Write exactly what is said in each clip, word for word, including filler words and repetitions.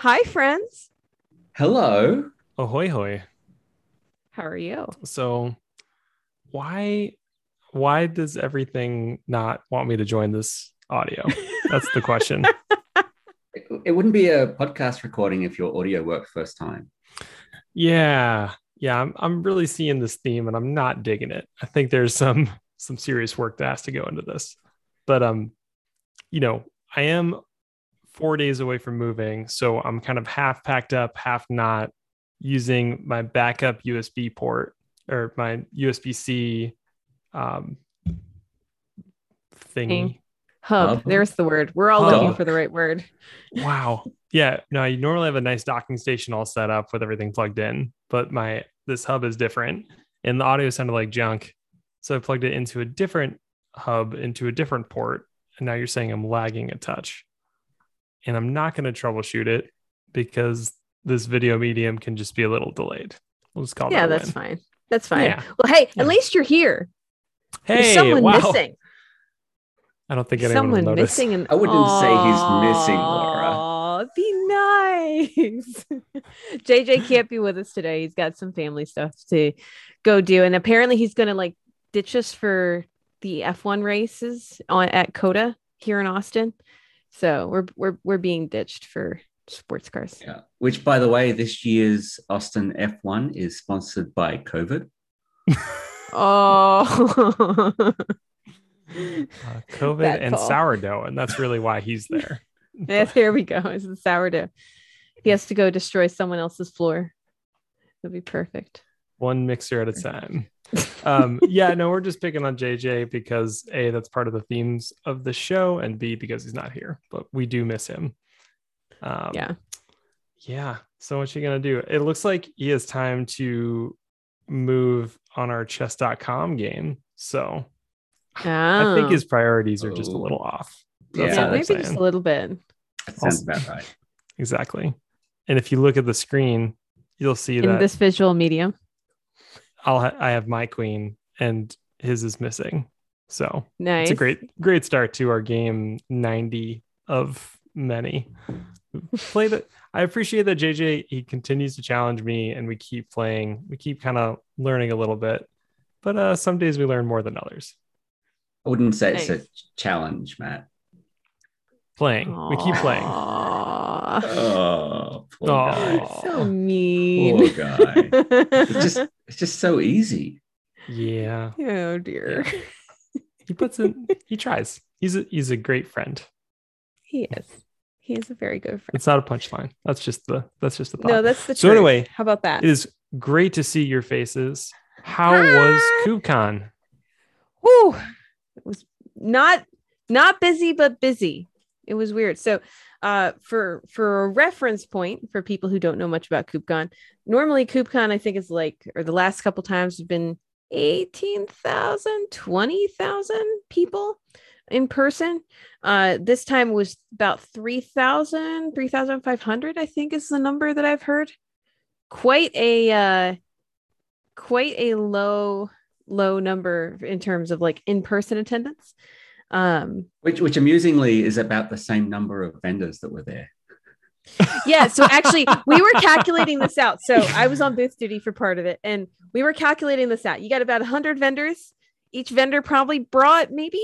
Hi, friends. Hello. Ahoy hoy. How are you? So why why does everything not want me to join this audio? That's the question. It, it wouldn't be a podcast recording if your audio worked first time. Yeah. Yeah, I'm I'm really seeing this theme and I'm not digging it. I think there's some some serious work that has to go into this. But um, you know, I am four days away from moving, so I'm kind of half packed up, half not, using my backup U S B port or my U S B C um, Thing. thingy. Hub. Hub? There's the word. We're all Hub. looking for the right word. Wow. Yeah. No, you normally have a nice docking station all set up with everything plugged in, but my this hub is different, and the audio sounded like junk, so I plugged it into a different hub into a different port, and now you're saying I'm lagging a touch, and I'm not going to troubleshoot it because this video medium can just be a little delayed. We'll just call Yeah, that a that's win. fine. That's fine. Yeah. Well, hey, Yeah. at least you're here. There's Hey, someone wow. missing. I don't think anyone Someone will notice. missing. And I wouldn't say he's missing, Laura. Oh, be nice. J J can't be with us today. He's got some family stuff to go do, and apparently he's gonna like ditch us for the F one races on at COTA here in Austin. So we're we're we're being ditched for sports cars. Yeah. Which, by the way, this year's Austin F one is sponsored by COVID. Oh, Uh, COVID Bad and call. sourdough, and that's really why he's there. yeah, there we go. It's the sourdough. He has to go destroy someone else's floor. It'll be perfect. One mixer at a time. Um, yeah, no, we're just picking on J J because A, that's part of the themes of the show, and B, because he's not here, but we do miss him. Um, Yeah. Yeah. So what's he gonna do? It looks like he has time to move on our chess dot com game. So I think Oh. his priorities are just a Oh. little off. That's Yeah, yeah, all I'm maybe saying. just a little bit. That sounds about right. Exactly. And if you look at the screen, you'll see In that this visual medium. I'll ha- I have my queen and his is missing. So Nice. it's a great, great start to our game ninety of many. Play that. I appreciate that J J, he continues to challenge me and we keep playing. We keep kind of learning a little bit, but uh, some days we learn more than others. I wouldn't say it's Nice. a challenge, Matt. Playing. We keep playing. Aw. Oh, poor Aw. guy. So mean. Poor guy. It's just, it's just so easy. Yeah. oh dear. He puts in, he tries. He's a, he's a great friend. He is. He is a very good friend. It's not a punchline. That's just the, that's just the thought. No, that's the So truth. anyway, How about that? It is great to see your faces. How was KubeCon? Whew. It was not not busy, but busy. It was weird. So uh for for a reference point for people who don't know much about KubeCon, normally KubeCon I think is like, or the last couple times have been eighteen thousand, twenty thousand people in person. Uh this time was about three thousand, three thousand five hundred, I think is the number that I've heard. Quite a uh quite a low low number in terms of like in-person attendance. Um Which, which amusingly is about the same number of vendors that were there. yeah, so actually we were calculating this out. So I was on booth duty for part of it, and we were calculating this out. You got about one hundred vendors. Each vendor probably brought maybe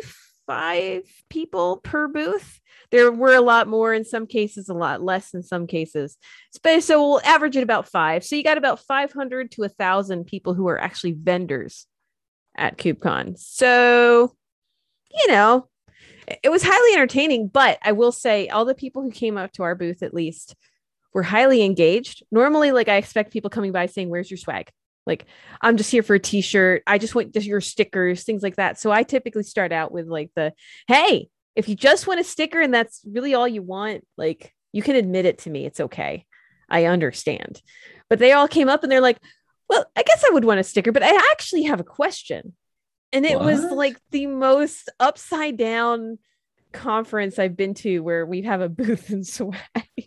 five people per booth. There were a lot more in some cases, a lot less in some cases. So, so we'll average it about five. So you got about five hundred to one thousand people who are actually vendors at KubeCon. So, you know, it was highly entertaining, but I will say all the people who came up to our booth, at least, were highly engaged. Normally, like, I expect people coming by saying, "Where's your swag?" Like, "I'm just here for a t-shirt. I just want just your stickers," things like that. So I typically start out with like the, "Hey, if you just want a sticker and that's really all you want, like, you can admit it to me. It's okay. I understand." But they all came up and they're like, "Well, I guess I would want a sticker, but I actually have a question." And it was What? like the most upside down conference I've been to where we have a booth and swag.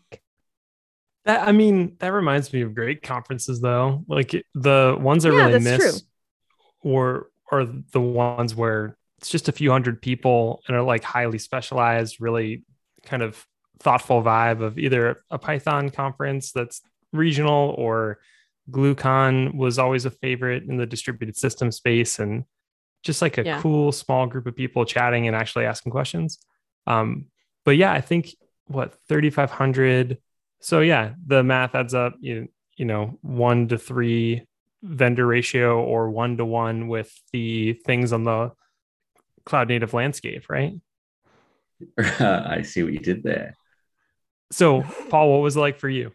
That I mean, that reminds me of great conferences though. Like it- the ones I Yeah, really that's miss or are the ones where it's just a few hundred people and are like highly specialized, really kind of thoughtful vibe of either a Python conference that's regional, or GlueCon was always a favorite in the distributed system space, and just like a Yeah. cool small group of people chatting and actually asking questions. Um, but yeah, I think what thirty-five hundred. So yeah, the math adds up, you, you know, one to three vendor ratio, or one to one with the things on the cloud native landscape, right? I see what you did there. So Paul, what was it like for you?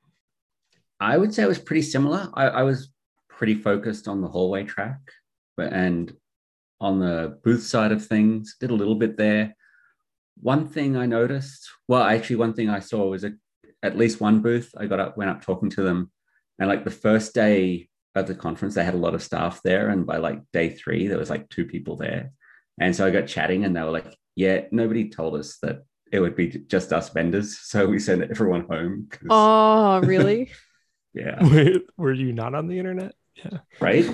I would say it was pretty similar. I, I was pretty focused on the hallway track, but and on the booth side of things, did a little bit there. One thing I noticed, well, actually, one thing I saw was a, at least one booth. I got up, went up talking to them, and like the first day of the conference, they had a lot of staff there, and by like day three, there was like two people there, and so I got chatting, and they were like, "Yeah, nobody told us that it would be just us vendors, so we sent everyone home." Oh, really? Yeah. Wait, were you not on the internet? Yeah. Right.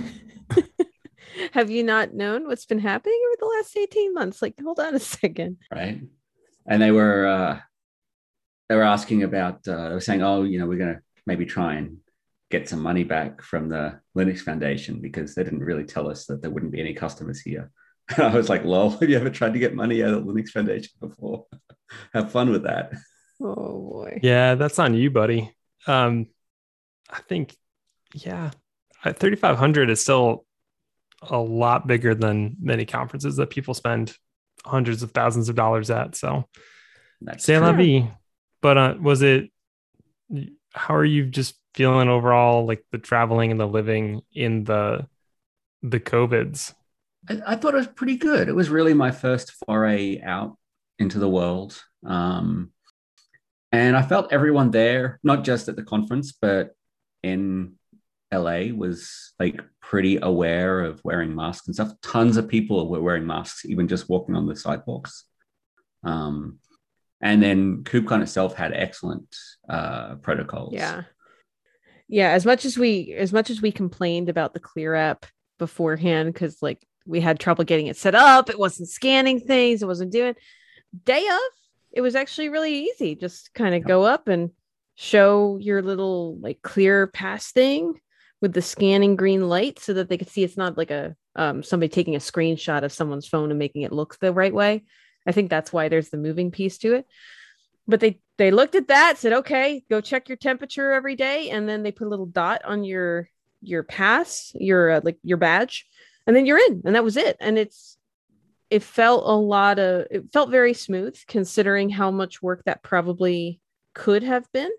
Have you not known what's been happening over the last eighteen months? Like, hold on a second. Right. And they were uh, they were asking about. Uh, they were saying, "Oh, you know, we're going to maybe try and get some money back from the Linux Foundation because they didn't really tell us that there wouldn't be any customers here." And I was like, "Lol, have you ever tried to get money out of the Linux Foundation before? Have fun with that." Oh boy. Yeah, that's on you, buddy. Um, I think, yeah, thirty-five hundred is still a lot bigger than many conferences that people spend hundreds of thousands of dollars at. So, That's c'est la true. vie. But uh, was it? How are you just feeling overall, like the traveling and the living in the the COVIDs? I, I thought it was pretty good. It was really my first foray out into the world. Um, and I felt everyone there, not just at the conference, but in L A, was like pretty aware of wearing masks and stuff. Tons of people were wearing masks, even just walking on the sidewalks. Um, and then KubeCon itself had excellent uh, protocols. Yeah. Yeah. As much as we, as much as we complained about the Clear app beforehand, because like we had trouble getting it set up, it wasn't scanning things, it wasn't doing. Day of, it was actually really easy. Just kind of Yep. go up and show your little like clear pass thing with the scanning green light so that they could see it's not like a um, somebody taking a screenshot of someone's phone and making it look the right way. I think that's why there's the moving piece to it. But they they looked at that, said, okay, go check your temperature every day. And then they put a little dot on your your pass, your uh, like your badge, and then you're in. And that was it. And it's it felt a lot of it felt very smooth considering how much work that probably could have been.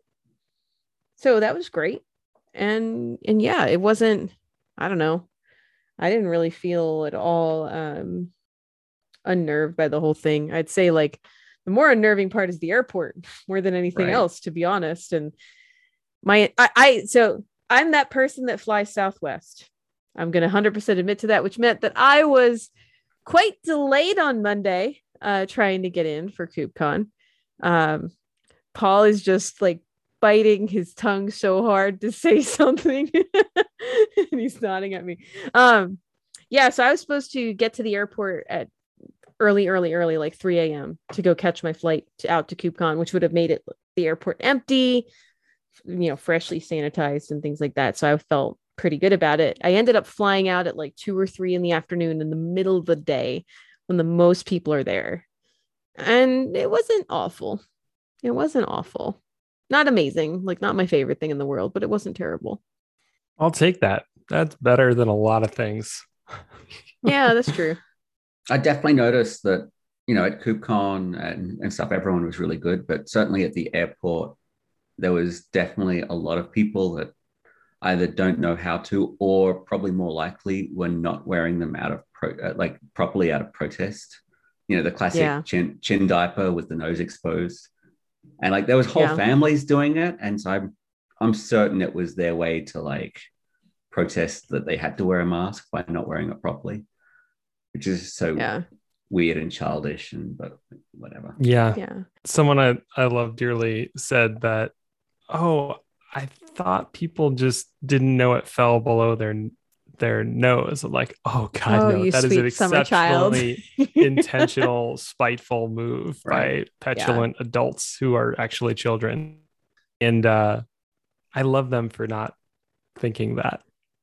So that was great. And and yeah, it wasn't, I don't know. I didn't really feel at all um unnerved by the whole thing. I'd say like the more unnerving part is the airport more than anything Right. else, to be honest. And my I, I so I'm that person that flies Southwest. I'm gonna one hundred percent admit to that, which meant that I was quite delayed on Monday uh trying to get in for KubeCon. Um Paul is just like biting his tongue so hard to say something. And he's nodding at me. Um, yeah, so I was supposed to get to the airport at early, early, early, like three a.m. to go catch my flight to, out to KubeCon, which would have made it the airport empty, you know, freshly sanitized and things like that. So I felt pretty good about it. I ended up flying out at like two or three in the afternoon in the middle of the day when the most people are there. And it wasn't awful. It wasn't awful. Not amazing, like not my favorite thing in the world, but it wasn't terrible. I'll take that. That's better than a lot of things. Yeah, that's true. I definitely noticed that, you know, at KubeCon and, and stuff, everyone was really good, but certainly at the airport, there was definitely a lot of people that either don't know how to, or probably more likely were not wearing them out of pro, uh, like properly out of protest. You know, the classic Yeah. chin, chin diaper with the nose exposed. And like there was whole Yeah. families doing it. And so I'm, I'm certain it was their way to like protest that they had to wear a mask by not wearing it properly, which is so Yeah. weird and childish, and but whatever. Yeah. Yeah. Someone I, I love dearly said that, oh, I thought people just didn't know it fell below their their nose. I'm like, oh God, Oh, no, you that is an sweet summer child. exceptionally intentional, spiteful move Right. by petulant adults who are actually children. And uh, I love them for not thinking that.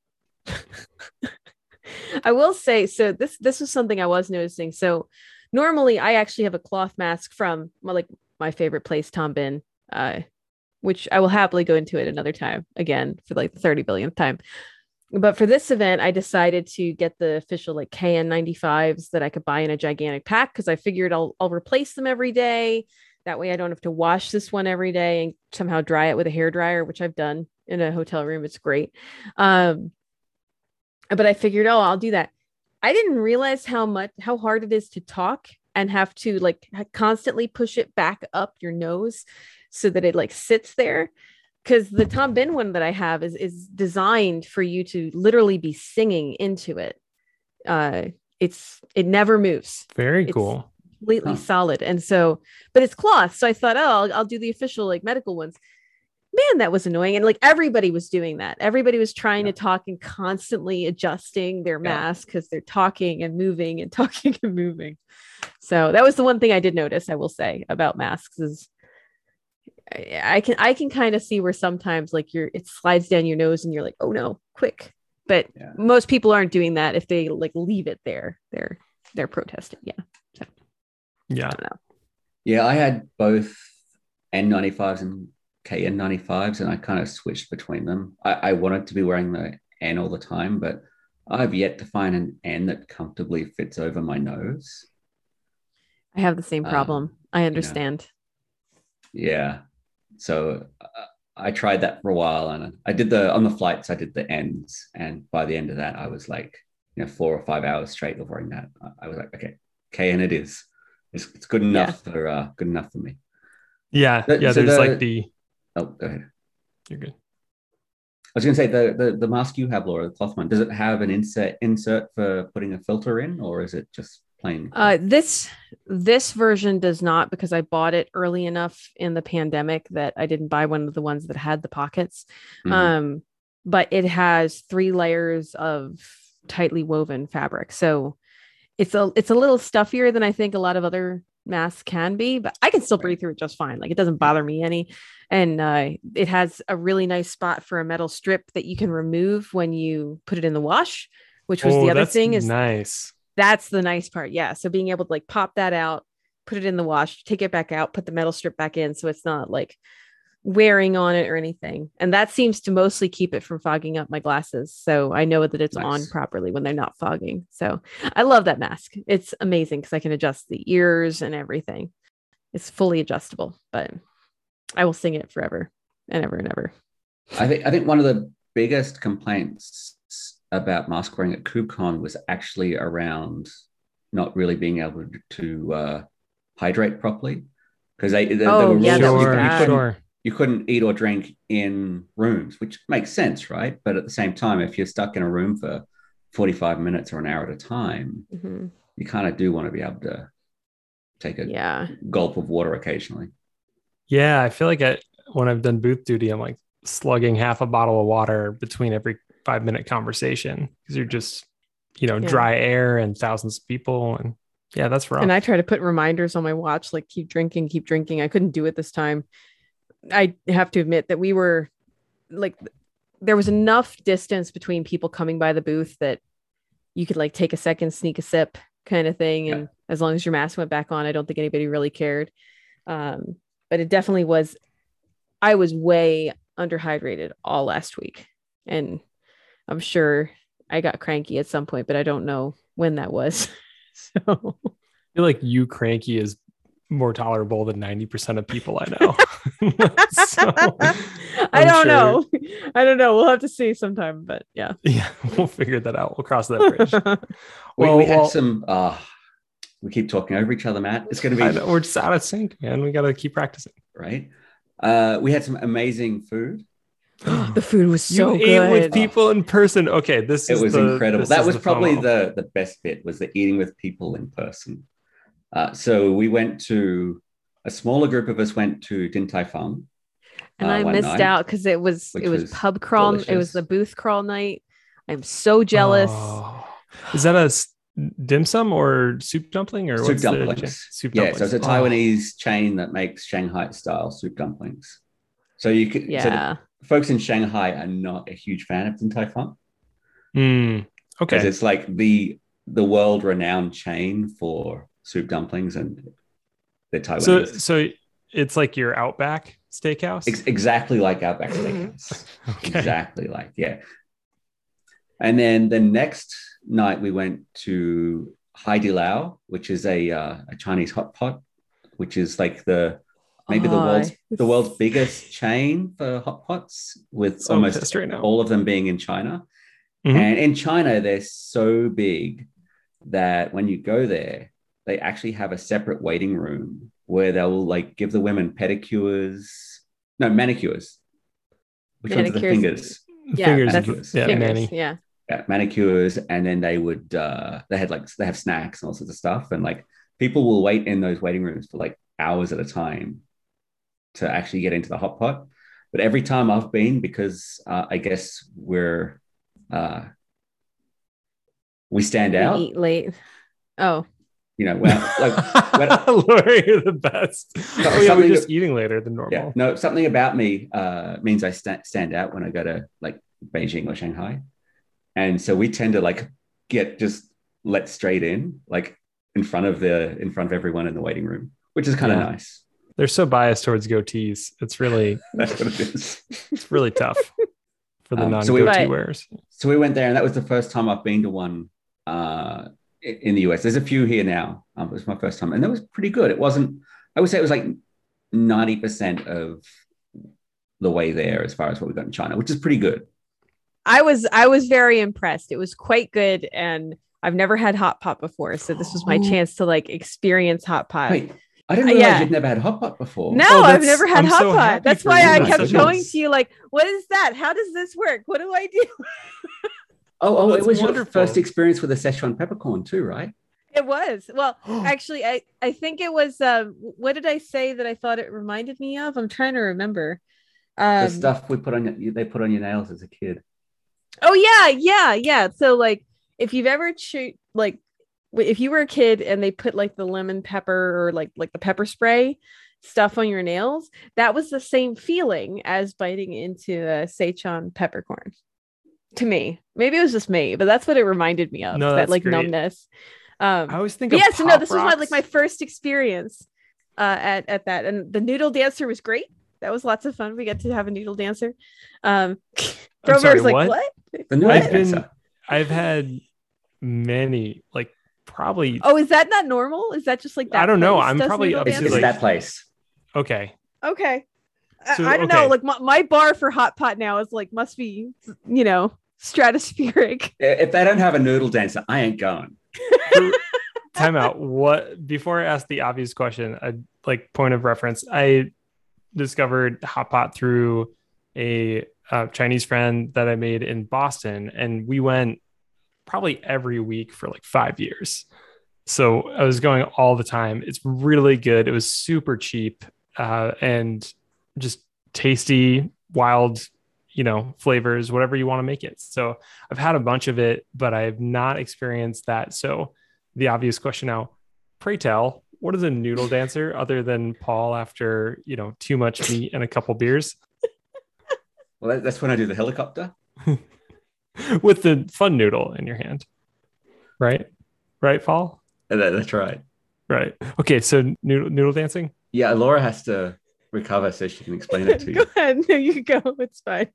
I will say, so this this was something I was noticing. So normally I actually have a cloth mask from my, like my favorite place, Tom Bin, uh, which I will happily go into it another time again for like the thirty billionth time. But for this event, I decided to get the official like K N ninety-fives that I could buy in a gigantic pack because I figured I'll I'll replace them every day. That way I don't have to wash this one every day and somehow dry it with a hair dryer, which I've done in a hotel room. It's great. Um, but I figured, oh, I'll do that. I didn't realize how much how hard it is to talk and have to like constantly push it back up your nose so that it like sits there. Because the Tom Bin one that I have is is designed for you to literally be singing into it. Uh, it's it never moves. Very It's cool. completely Huh. solid, and so, but it's cloth. So I thought, oh, I'll, I'll do the official like medical ones. Man, that was annoying, and like everybody was doing that. Everybody was trying Yeah. to talk and constantly adjusting their Yeah. mask because they're talking and moving and talking and moving. So that was the one thing I did notice. I will say about masks is. I I can I can kind of see where sometimes like you're it slides down your nose and you're like, oh no, quick. But Yeah. most people aren't doing that if they like leave it there. They're they're protesting. Yeah. Yeah. I don't know. Yeah, I had both N ninety-fives and K N ninety-fives, and I kind of switched between them. I, I wanted to be wearing the N all the time, but I've yet to find an N that comfortably fits over my nose. I have the same Um, problem. I understand. Yeah. So uh, I tried that for a while, and I did the on the flights. I did the ends, and by the end of that, I was like, you know, four or five hours straight of wearing that. I- I was like, okay, K N it is. It's, it's good enough for uh, good enough for me. Yeah. The- Yeah. so There's the- like the, Oh, go ahead. you're good. I was going to say the, the the mask you have, Laura, the cloth one. Does it have an insert insert for putting a filter in, or is it just plain? Uh, this this version does not because I bought it early enough in the pandemic that I didn't buy one of the ones that had the pockets. Mhm. Um, but it has three layers of tightly woven fabric, so it's a it's a little stuffier than I think a lot of other masks can be, but I can still breathe through it just fine. Like it doesn't bother me any. And uh, it has a really nice spot for a metal strip that you can remove when you put it in the wash, which was Oh, the other that's thing is nice. that's the nice part. Yeah. So being able to like pop that out, put it in the wash, take it back out, put the metal strip back in. So it's not like wearing on it or anything. And that seems to mostly keep it from fogging up my glasses. So I know that it's Nice. on properly when they're not fogging. So I love that mask. It's amazing because I can adjust the ears and everything. It's fully adjustable, but I will sing it forever and ever and ever. I think I think one of the biggest complaints about mask wearing at KubeCon was actually around not really being able to uh, hydrate properly because they, they, Oh, there were yeah, rules that that was you, you bad. couldn't Sure. you couldn't eat or drink in rooms, which makes sense, right? But at the same time, if you're stuck in a room for forty-five minutes or an hour at a time, Mhm. you kind of do want to be able to take a Yeah. gulp of water occasionally. Yeah. I feel like I, when I've done booth duty, I'm like slugging half a bottle of water between every five minute conversation because you're just, you know, Yeah. dry air and thousands of people. And yeah, that's rough. And I try to put reminders on my watch, like keep drinking, keep drinking. I couldn't do it this time. I have to admit that we were like, there was enough distance between people coming by the booth that you could like take a second, sneak a sip kind of thing. And as long as your mask went back on, I don't think anybody really cared. Um, but it definitely was, I was way underhydrated all last week. And I'm sure I got cranky at some point, but I don't know when that was. So I feel like you cranky is more tolerable than ninety percent of people I know. So, I I'm don't sure- know. I don't know. We'll have to see sometime, but yeah. yeah, we'll figure that out. We'll cross that bridge. We, Well, we had well- some. Uh, we keep talking over each other, Matt. It's going to I be know, we're just out of sync, man. We got to keep practicing. right. Uh, we had some amazing food. The food was so you good. ate with people in person. Okay, this It is was the- incredible. this That is was the probably FOMO. the the best bit was the eating with people in person. Uh, so we went to a smaller group of us went to Din Tai Fung, and uh, I one missed night, out because it was which it was, was pub crawl. It was delicious. the booth crawl night. I'm so jealous. Oh. Is that a s- dim sum or soup dumpling or Soup what's the dumplings. soup Yeah, dumplings? so it's a Oh. Taiwanese chain that makes Shanghai style soup dumplings. So you could, so Yeah. the folks in Shanghai are not a huge fan of Din Tai Fung Mm, because okay. it's like the the world renowned chain for soup dumplings, and they're So Taiwanese. so it's like your Outback Steakhouse. Ex- exactly like Outback Steakhouse. Okay. Exactly like, yeah. And then the next night we went to Hai Di Lao, which is a uh, a Chinese hot pot, which is like the maybe the Oh, world's the world's biggest chain for hot pots, with So almost pissed right now. all of them being in China. Mhm. And in China, they're so big that when you go there, they actually have a separate waiting room where they'll like give the women pedicures, no manicures. Which ones are the Manicures. fingers? Yeah, Fingers, that's Manicures. yeah, fingers. Manny. Yeah. Yeah, manicures, and then they would uh they had like they have snacks and all sorts of stuff, and like people will wait in those waiting rooms for like hours at a time to actually get into the hot pot. But every time I've been, because uh, I guess we're uh we stand We out, eat late. Oh, you know, when, like when, Laura, you're the best. Oh yeah, we're something just that- eating later than normal. yeah, no, something about me uh means I sta- stand out when I go to like Beijing or Shanghai. And so we tend to like get just let straight in, like in front of the in front of everyone in the waiting room, which is kind of Yeah. nice. They're so biased towards goatees. It's really That's what it is. it's really tough for the Um, non so we- goatee But- wearers. So we went there, and that was the first time I've been to one uh, in the U S. There's a few here now. Um, it was my first time, and that was pretty good. It wasn't. I would say it was like ninety percent of the way there as far as what we got in China, which is pretty good. I was I was very impressed. It was quite good, and I've never had hot pot before, so this was my Oh. chance to like experience hot pot. Wait, I didn't Uh, realize yeah. you'd never had hot pot before. No, Oh, I've that's- never had I'm hot so pot. happy That's for why you. I Oh my kept goodness. going to you like, what is that? How does this work? What do I do? Oh, oh, That's it was your wonderful. first experience with a Szechuan peppercorn too, right? It was. Well, actually, I I think it was um what did I say that I thought it reminded me of? I'm trying to remember. Um The stuff we put on your, they put on your nails as a kid. Oh yeah, yeah, yeah. So like if you've ever chewed like w- if you were a kid and they put like the lemon pepper or like like the pepper spray stuff on your nails, that was the same feeling as biting into a Szechuan peppercorn. To me. Maybe it was just me, but that's what it reminded me of. No, that that's like great. numbness. Um I always think but of yeah, so no, Pop this was my, like Rocks. my first experience uh at, at that. And the noodle dancer was great. That was lots of fun. We got to have a noodle dancer. Um I'm Grover sorry, was like, what? what? The new I've been dancer. I've had many, like probably Oh, is that not normal? Is that just like that? I don't know. place I'm does probably noodle up It's, to, it's dancing? like- that place. okay. Okay. I- So, I, don't okay. know. Like my, my bar for hot pot now is like must be, you know, stratospheric. If they don't have a noodle dancer, I ain't going. For- time out. What before I ask the obvious question, a like point of reference, I discovered hot pot through a uh, Chinese friend that I made in Boston, and we went probably every week for like five years. So I was going all the time. It's really good. It was super cheap uh, and just tasty, wild, you know, flavors, whatever you want to make it. So I've had a bunch of it, but I have not experienced that. So the obvious question now, pray tell, what is a noodle dancer other than Paul after, you know, too much meat and a couple beers Well, that- that's when I do the helicopter. with the fun noodle in your hand? Right? Right, Paul? Uh, that- That's right. Right. Okay. So noodle, noodle dancing. Yeah, Laura has to recover so she can explain it to Go you. ahead. No, you go. It's fine.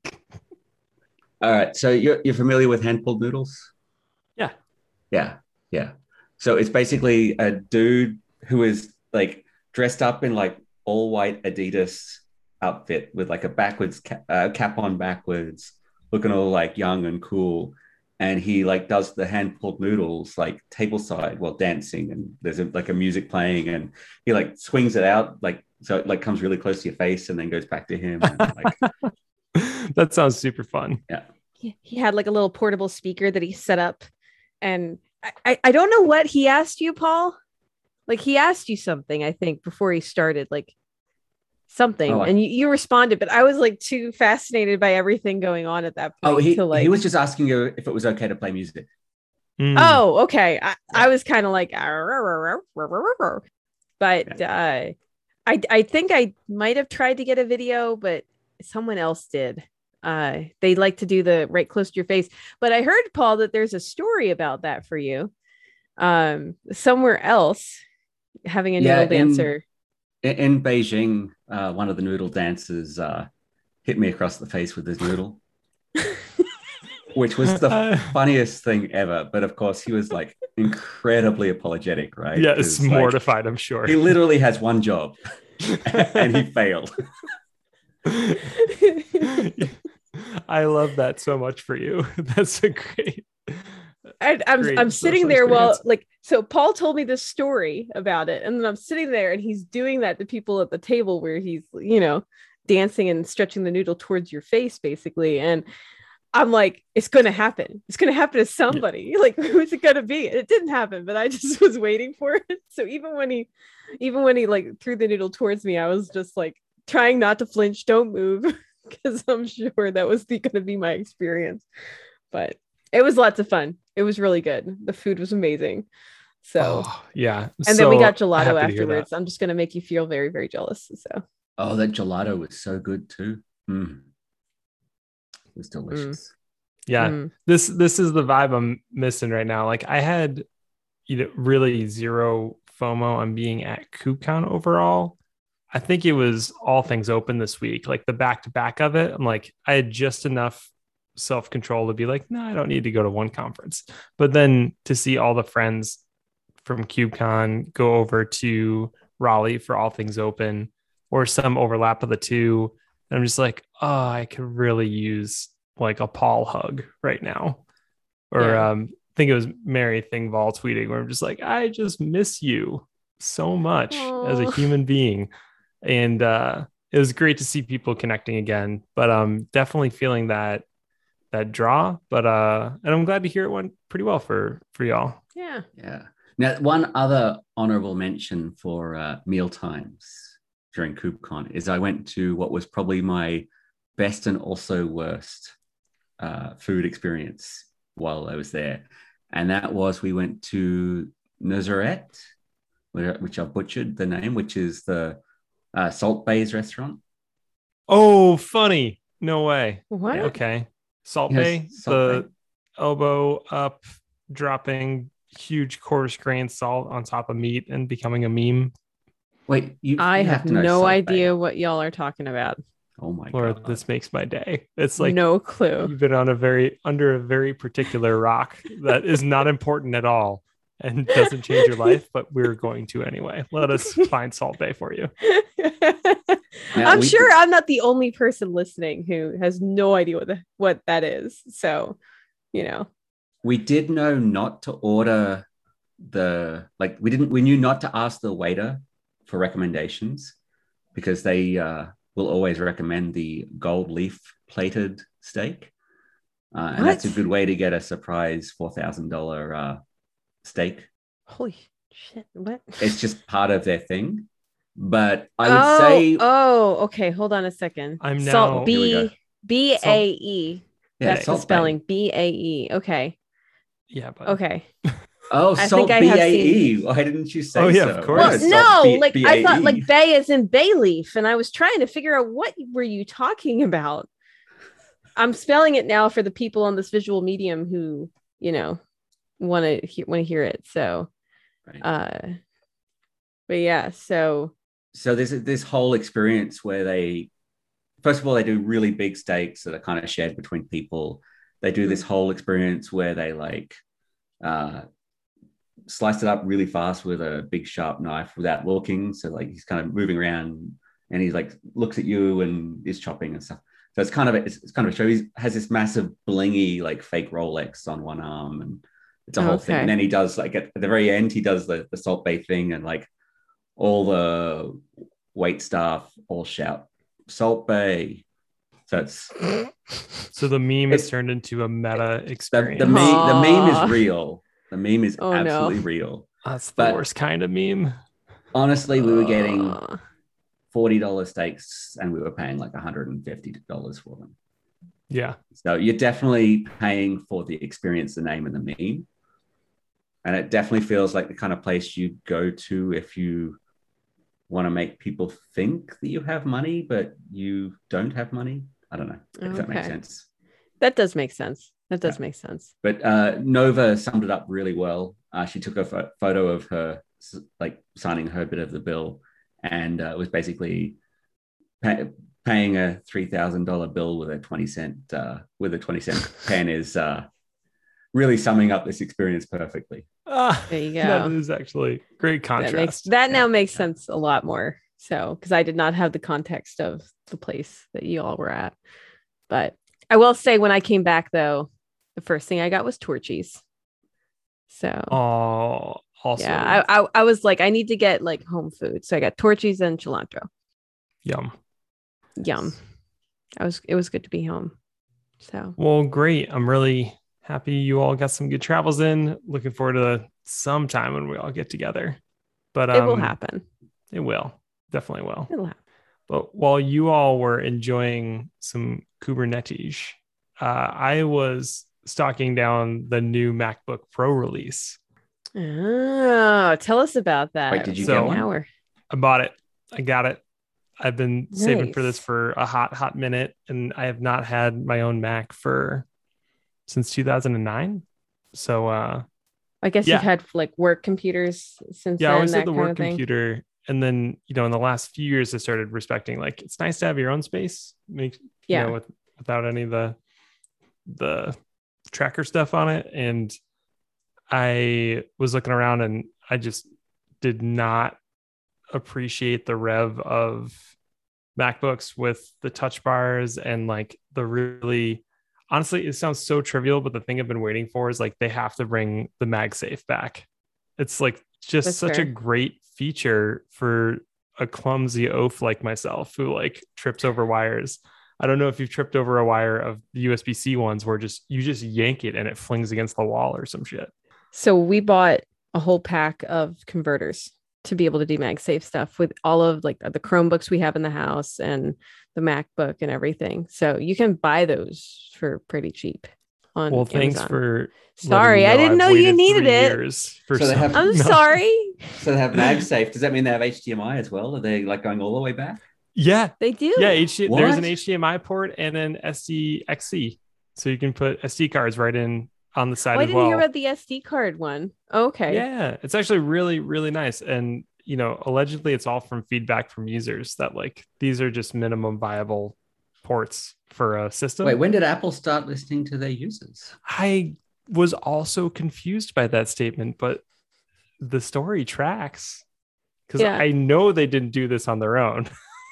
All right. So you're, you're familiar with hand pulled noodles? Yeah. Yeah. Yeah. So it's basically a dude who is like dressed up in like all white Adidas outfit with like a backwards cap, uh, cap on backwards, looking all like young and cool. And he like does the hand pulled noodles like tableside while dancing, and there's a, like a music playing, and he like swings it out like so it like comes really close to your face and then goes back to him. And, like, That sounds super fun. He, he had like a little portable speaker that he set up. And I, I, I don't know what he asked you, Paul. Like he asked you something, I think, before he started. Like something, Oh, I- and you, you responded, but I was like too fascinated by everything going on at that point Oh, he, to like. he was just asking you if it was okay to play music. Mm. Oh, okay. I, Yeah. I was kind of like, but uh, I I think I might have tried to get a video, but someone else did. Uh, they like to do the right close to your face. But I heard, Paul, that there's a story about that for you. Um, somewhere else, having a Yeah, noodle in- dancer. In, in Beijing, uh, one of the noodle dancers uh, hit me across the face with his noodle, which was the Uh, funniest thing ever. But of course, he was like incredibly apologetic, right? yeah, 'Cause, it's like, mortified, I'm sure. he literally has one job and he failed. I love that so much for you. That's a great. I, I'm great I'm sitting social there while experience. like so Paul told me this story about it, and then I'm sitting there and he's doing that to people at the table where he's, you know, dancing and stretching the noodle towards your face basically, and I'm like, it's gonna happen. It's gonna happen to somebody. Like, who's it gonna be? And it didn't happen, but I just was waiting for it. So even when he even when he like threw the noodle towards me, I was just like trying not to flinch, don't move, because I'm sure that was the, gonna be my experience. But it was lots of fun. It was really good. The food was amazing. So Oh, yeah. and then we So got gelato happy to hear that. afterwards. I'm just gonna make you feel very, very jealous. So Oh, that gelato was so good too. Mm. It was delicious. Yeah. mm. This this is the vibe I'm missing right now. Like I had, you know, really zero FOMO on being at KubeCon overall. I think it was all things open this week, like the back to back of it. I'm like, I had just enough self control to be like, no, I don't need to go to one conference. But then to see all the friends from KubeCon go over to Raleigh for all things open, or some overlap of the two, and I'm just like, oh, I could really use like a Paul hug right now. Or Yeah. um, I think it was Mary Thingvall tweeting where I'm just like, I just miss you so much as a Aw. human being. And uh, it was great to see people connecting again, but um, definitely feeling that that draw. But uh, and I'm glad to hear it went pretty well for for y'all. Yeah. Yeah. Now, one other honorable mention for uh, meal times during KubeCon is I went to what was probably my best and also worst uh, food experience while I was there. And that was we went to Nazareth, which I've butchered the name, which is the uh, Salt Bay's restaurant. Oh, funny. No way. What? Yeah. Okay. Salt Yes, Bay, Salt the Bay. elbow up, dropping huge coarse grain salt on top of meat and becoming a meme. Wait, you, I you have, have to know no Salt idea Bay. what y'all are talking about. Oh my Laura, God. this makes my day. It's like no clue. you've been on a very under a very particular rock that is not important at all and doesn't change your life, but we're going to anyway. Let us find Salt Bay for you. Now, I'm we- sure I'm not the only person listening who has no idea what the, what that is. So, you know. We did know not to order the, like, we didn't, we knew not to ask the waiter for recommendations because they uh, will always recommend the gold leaf plated steak. Uh, and that's a What? good way to get a surprise four thousand dollars uh, steak. Holy shit. What? It's just part of their thing. But I would oh, say, Oh, okay. Hold on a second. I'm now- Salt Here we go. B B A E. yeah, That's the Salt Bay. spelling. B A E. Okay. Yeah, but Okay. Oh, I Salt think I B have A E. seen- Why didn't you say Oh, yeah, so? of course. Why Well, is Salt no, B- like I thought B A E? like bay as in bay leaf, and I was trying to figure out what were you talking about. I'm spelling it now for the people on this visual medium who, you know, want to he- want to hear it. So, Right. uh, but yeah, so So there's this whole experience where they, first of all, they do really big steaks that are kind of shared between people. They do this whole experience where they like uh, slice it up really fast with a big sharp knife without looking. So like he's kind of moving around and he like looks at you and is chopping and stuff. So it's kind of a, it's, it's kind of a show. He has this massive blingy like fake Rolex on one arm and it's a whole thing. Okay. And then he does like at the very end, he does the, the Salt Bay thing and like all the wait staff all shout Salt Bay. So it's so the meme has It's- turned into a meta the, experience. the, meme, the meme Aw. is real. The meme is Oh, no. absolutely real. That's the but- worst kind of meme. Honestly, we were getting Uh, forty dollars steaks and we were paying like one hundred fifty dollars for them. Yeah. So you're definitely paying for the experience, the name, and the meme. And it definitely feels like the kind of place you go to if you want to make people think that you have money, but you don't have money. I don't know if Okay. that makes sense. That does make sense. That does Yeah. make sense. But uh, Nova summed it up really well. Uh, she took a pho- photo of her, like signing her bit of the bill, and uh, it was basically pay- paying a three thousand dollars bill with a twenty cent uh, with a twenty cent pen is uh, really summing up this experience perfectly. Ah, There you go. That is actually great That contrast. makes that Yeah. now makes sense a lot more. So, because I did not have the context of the place that you all were at, but I will say when I came back though, the first thing I got was Torchies. So Oh, also yeah, I, I I was like, I need to get like home food, so I got Torchies and cilantro. yum. Yum. I was it was good to be home. So Well, great. I'm really happy you all got some good travels in. Looking forward to some time when we all get together. But um, it will happen. It will. Definitely will. It'll happen. But while you all were enjoying some Kubernetes, uh, I was stalking down the new MacBook Pro release. Oh, tell us about that. Wait, did you So- get one? Now we're I bought it. I got it. I've been saving for this Nice. for a hot, hot minute, and I have not had my own Mac for since two thousand nine. So, uh, I guess Yeah. you've had like work computers since yeah, I then. always that had the kind work of thing. computer, and then you know, in the last few years, I started respecting like it's nice to have your own space, make Yeah. you know, with, without any of the the tracker stuff on it. And I was looking around, and I just did not appreciate the rev of MacBooks with the touch bars and like the really honestly, it sounds so trivial, but the thing I've been waiting for is like they have to bring the MagSafe back. It's like just That's such fair. a great feature for a clumsy oaf like myself who like trips over wires. I don't know if you've tripped over a wire of the U S B C ones where just you just yank it and it flings against the wall or some shit. So we bought a whole pack of converters to be able to do MagSafe stuff with all of like the Chromebooks we have in the house and the MacBook and everything. So you can buy those for pretty cheap on Well, thanks Amazon. for letting Sorry, me I didn't I've know you waited needed three it. years for So they some- have- I'm No. sorry. So they have MagSafe. Does that mean they have H D M I as well? Are they like going all the way back? Yeah, They do. yeah. H- there's an What? H D M I port and an S D X C, so you can put S D cards right in on the side Oh, I as didn't well. hear about the S D card one. Okay. Yeah, it's actually really, really nice. And you know, allegedly, it's all from feedback from users that like these are just minimum viable ports for a system. Wait, when did Apple start listening to their users? I was also confused by that statement, but the story tracks because Yeah. I know they didn't do this on their own.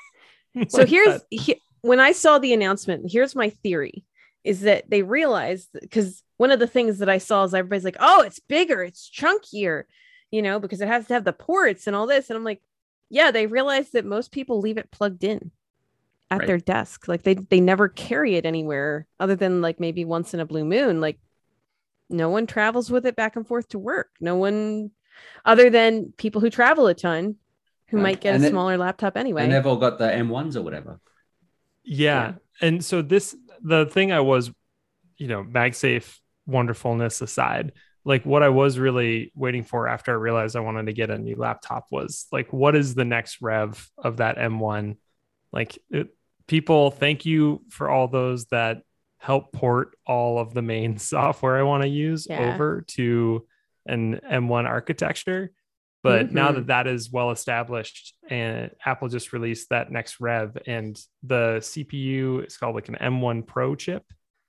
So Like here's that- he, when I saw the announcement, here's my theory is that they realized because one of the things that I saw is everybody's like, oh, it's bigger, it's chunkier, you know, because it has to have the ports and all this. And I'm like, yeah, they realized that most people leave it plugged in at Right. their desk. Like they they never carry it anywhere other than like maybe once in a blue moon. Like no one travels with it back and forth to work. No one other than people who travel a ton who Right. might get And a it- smaller laptop anyway. And they've all got the M ones or whatever. Yeah. And so this the thing I was, you know, MagSafe wonderfulness aside, like what I was really waiting for after I realized I wanted to get a new laptop was like, what is the next rev of that M one? Like it, people, thank you for all those that help port all of the main software I want to use Yeah. over to an M one architecture. But now Mhm. that that is well established, and Apple just released that next rev, and the C P U is called like an M one Pro chip,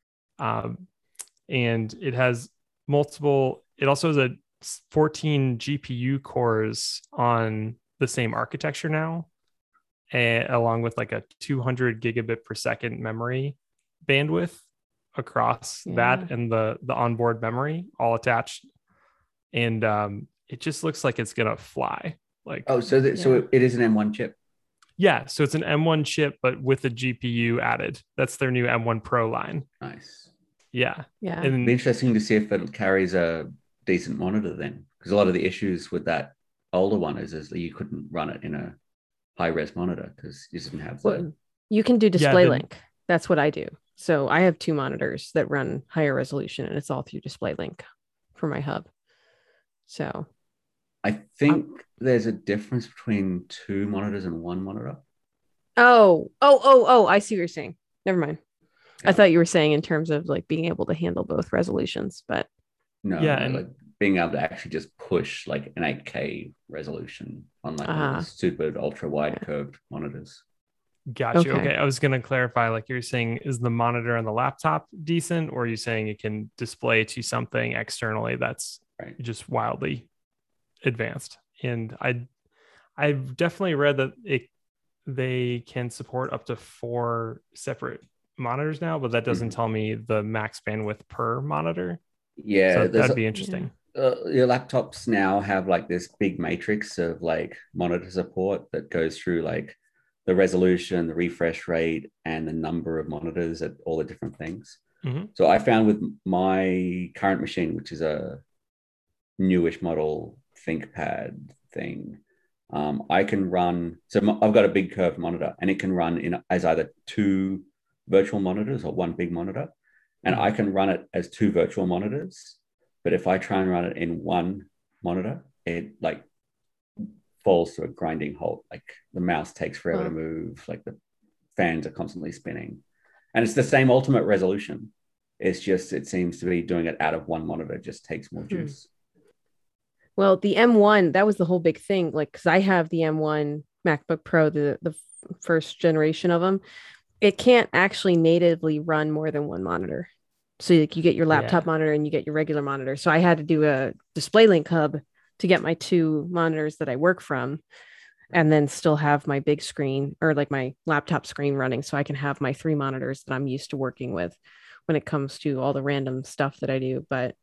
um, and it has multiple. It also has a fourteen G P U cores on the same architecture now, and along with like a two hundred gigabit per second memory bandwidth across Yeah. that and the the onboard memory all attached, and um, it just looks like it's gonna fly. Like, Oh, so that, so Yeah. it, it is an M one chip. yeah, so it's an M one chip, but with a G P U added. That's their new M one Pro line. Nice. Yeah, Yeah. It'd be and interesting to see if it carries a decent monitor then, because a lot of the issues with that older one is, is that you couldn't run it in a high res monitor because you didn't have the. Well, you can do Yeah, display the- link. That's what I do. So I have two monitors that run higher resolution, and it's all through display link for my hub. So I think there's a difference between two monitors and one monitor. oh, oh, oh, oh, I see what you're saying. Never mind. I Yeah. thought you were saying in terms of like being able to handle both resolutions, but No, Yeah, no, and- like being able to actually just push like an eight K resolution on like one of Ah. the super ultra wide Yeah. curved monitors. Got you. Okay. Okay. I was going to clarify, like you're saying, is the monitor on the laptop decent, or are you saying it can display to something externally that's Right. just wildly advanced? And I, I've definitely read that it they can support up to four separate monitors now, but that doesn't Mhm. tell me the max bandwidth per monitor. Yeah, So there's that'd a- be interesting. uh, your laptops now have like this big matrix of like monitor support that goes through like the resolution, the refresh rate, and the number of monitors at all the different things. Mhm. So I found with my current machine, which is a newish model ThinkPad thing, um, I can run. So m- I've got a big curved monitor, and it can run in as either two virtual monitors or one big monitor, and I can run it as two virtual monitors. But if I try and run it in one monitor, it like falls to a grinding halt. Like the mouse takes forever Huh. to move. Like the fans are constantly spinning, and it's the same ultimate resolution. It's just it seems to be doing it out of one monitor. It just takes more Hmm. juice. well, the M one, that was the whole big thing. Like, because I have the M one MacBook Pro, the the f- first generation of them. It can't actually natively run more than one monitor. So like you get your laptop Yeah. monitor and you get your regular monitor. So I had to do a display link hub to get my two monitors that I work from, and then still have my big screen or like my laptop screen running so I can have my three monitors that I'm used to working with when it comes to all the random stuff that I do. But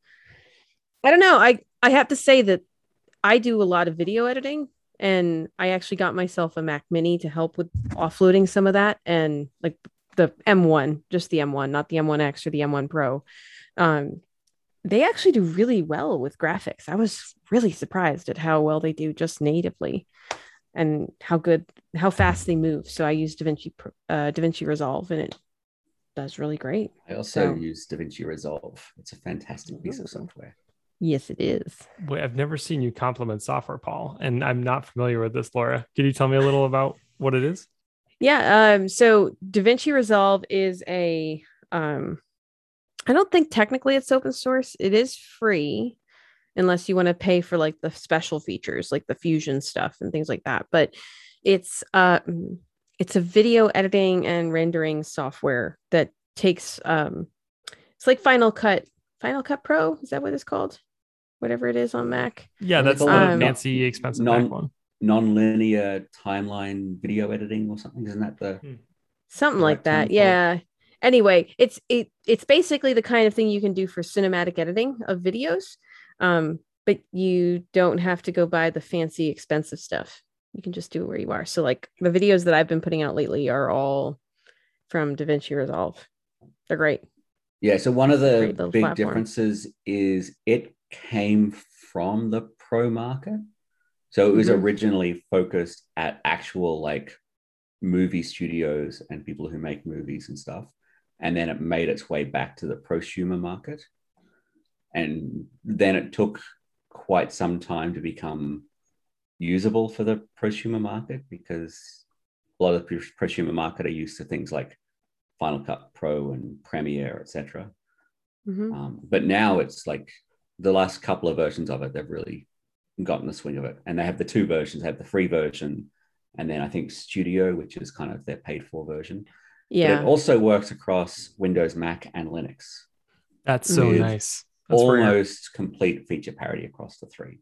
I don't know. I I have to say that I do a lot of video editing, and I actually got myself a Mac Mini to help with offloading some of that, and like the M one, just the M one, not the M one X or the M one Pro. Um, they actually do really well with graphics. I was really surprised at how well they do just natively, and how good, how fast they move. So I use DaVinci, Pro- uh, DaVinci Resolve, and it does really great. I also So- use DaVinci Resolve. It's a fantastic piece of Ooh. software. Yes, it is. Wait, I've never seen you compliment software, Paul, and I'm not familiar with this, Laura. Can you tell me a little about what it is? Yeah. Um, so DaVinci Resolve is a, um, I don't think technically it's open source. It is free unless you want to pay for like the special features, like the Fusion stuff and things like that. But it's, uh, it's a video editing and rendering software that takes, um, it's like Final Cut, Final Cut Pro. Is that what it's called? Whatever it is on Mac. Yeah, What do they that's call the it? Um, fancy, expensive non- Mac one. Non-linear timeline video editing or something. Isn't that the Something the like right term that. for it? Yeah. Anyway, it's it it's basically the kind of thing you can do for cinematic editing of videos. Um, but you don't have to go buy the fancy expensive stuff. You can just do it where you are. So like the videos that I've been putting out lately are all from DaVinci Resolve. They're great. Yeah, so one of the Great little big platform. differences is it came from the pro market. So it was Mhm. originally focused at actual like movie studios and people who make movies and stuff. And then it made its way back to the prosumer market. And then it took quite some time to become usable for the prosumer market because a lot of the prosumer market are used to things like Final Cut Pro and Premiere, et cetera. Mhm. Um, but now it's like the last couple of versions of it, they've really gotten the swing of it. And they have the two versions, they have the free version, and then I think Studio, which is kind of their paid for version. But Yeah. it also works across Windows, Mac, and Linux. That's so With nice. That's rare. Almost complete feature parity across the three.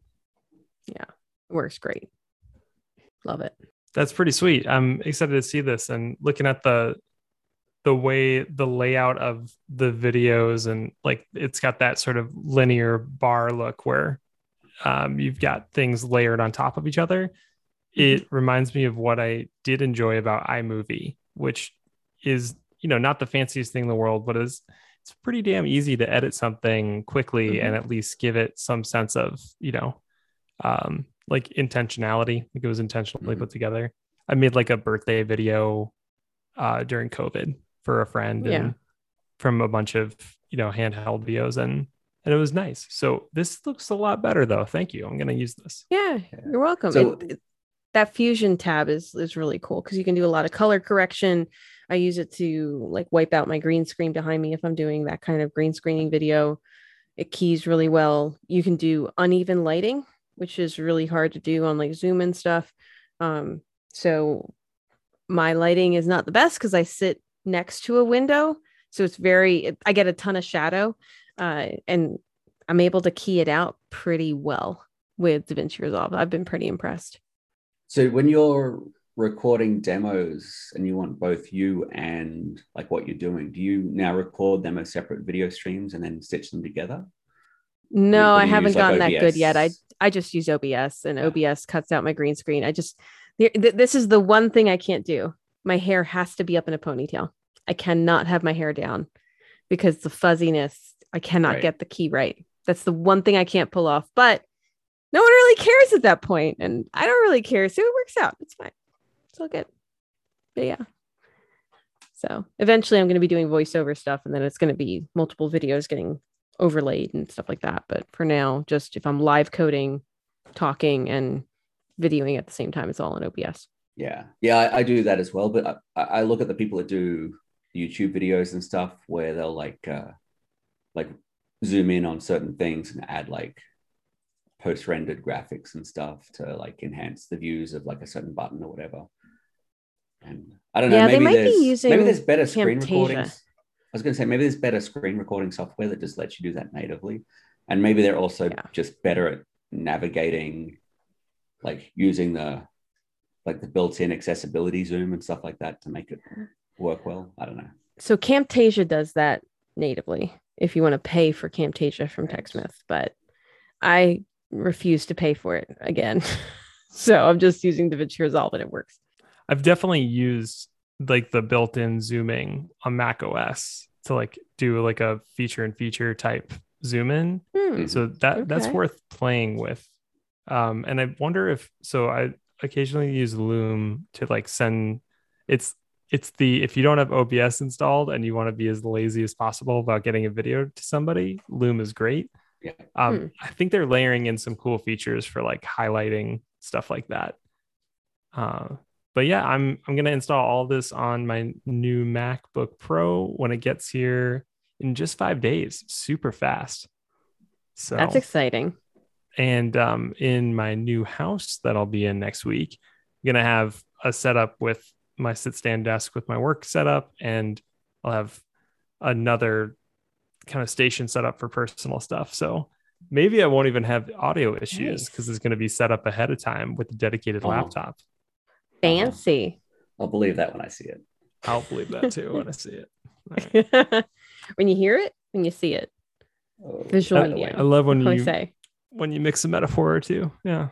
Works great. Love it. That's pretty sweet. I'm excited to see this, and looking at the the way the layout of the videos, and like it's got that sort of linear bar look where um, you've got things layered on top of each other. It reminds me of what I did enjoy about iMovie, which is, you know, not the fanciest thing in the world, but is it's pretty damn easy to edit something quickly Mhm. and at least give it some sense of, you know, um, like intentionality. Like it was intentionally Mhm. put together. I made like a birthday video uh, during COVID for a friend Yeah. and from a bunch of, you know, handheld videos, and and it was nice. So this looks a lot better though. Thank you. I'm going to use this. Yeah, you're welcome. So- It- it- that fusion tab is is really cool because you can do a lot of color correction. I use it to like wipe out my green screen behind me if I'm doing that kind of green screening video. It keys really well. You can do uneven lighting, which is really hard to do on like Zoom and stuff. Um, so my lighting is not the best because I sit next to a window. So it's very, I get a ton of shadow uh, and I'm able to key it out pretty well with DaVinci Resolve. I've been pretty impressed. So when you're recording demos and you want both you and like what you're doing, do you now record them as separate video streams and then stitch them together? No, Or I do you haven't use, like, gotten that good O B S? yet. I I just use O B S and Yeah. O B S cuts out my green screen. I just, th- th- this is the one thing I can't do. My hair has to be up in a ponytail. I cannot have my hair down because the fuzziness, I cannot Right. get the key right. That's the one thing I can't pull off, but no one really cares at that point, and I don't really care. So it works out. It's fine. It's all good. But yeah. So eventually I'm going to be doing voiceover stuff, and then it's going to be multiple videos getting overlaid and stuff like that. But for now, just if I'm live coding, talking, and videoing at the same time, it's all in O B S. Yeah, yeah, I, I do that as well. But I, I look at the people that do YouTube videos and stuff where they'll like uh, like zoom in on certain things and add like post-rendered graphics and stuff to like enhance the views of like a certain button or whatever. And I don't know, Yeah, they maybe might be there's using maybe there's better screen Camtasia. recordings. I was going to say maybe there's better screen recording software that just lets you do that natively, and maybe they're also Yeah. just better at navigating, like using the like the built-in accessibility zoom and stuff like that to make it work well. I don't know. So Camtasia does that natively if you want to pay for Camtasia from Right. TechSmith, but I refuse to pay for it again. So I'm just using DaVinci Resolve and it works. I've definitely used like the built-in zooming on Mac O S to like do like a feature and feature type zoom in. Hmm. So that that's Okay. worth playing with. Um, and I wonder if so I occasionally use Loom to like send it's it's the if you don't have O B S installed and you want to be as lazy as possible about getting a video to somebody, Loom is great. Yeah. Um, Hmm. I think they're layering in some cool features for like highlighting stuff like that. Uh, but yeah, I'm I'm gonna install all this on my new MacBook Pro when it gets here in just five days, super fast. So That's exciting. and um, in my new house that I'll be in next week, I'm gonna have a setup with my sit stand desk with my work setup, and I'll have another kind of station set up for personal stuff. So maybe I won't even have audio issues Nice. because it's going to be set up ahead of time with a dedicated Oh. laptop. Fancy. I'll believe that when I see it. I'll believe that too when I see it. All right. When you hear it, when you see it. Oh, Visual by the media. way. I love when What do I you say? when you mix a metaphor or two. Yeah.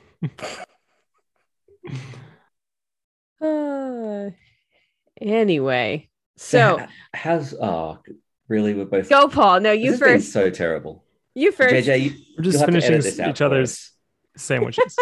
Uh, anyway, So so h- how's oh really we're both go, Paul. No, This you has been first. so terrible. You first. J J, you, We're just you'll have to finishing edit this out each for other's us. sandwiches.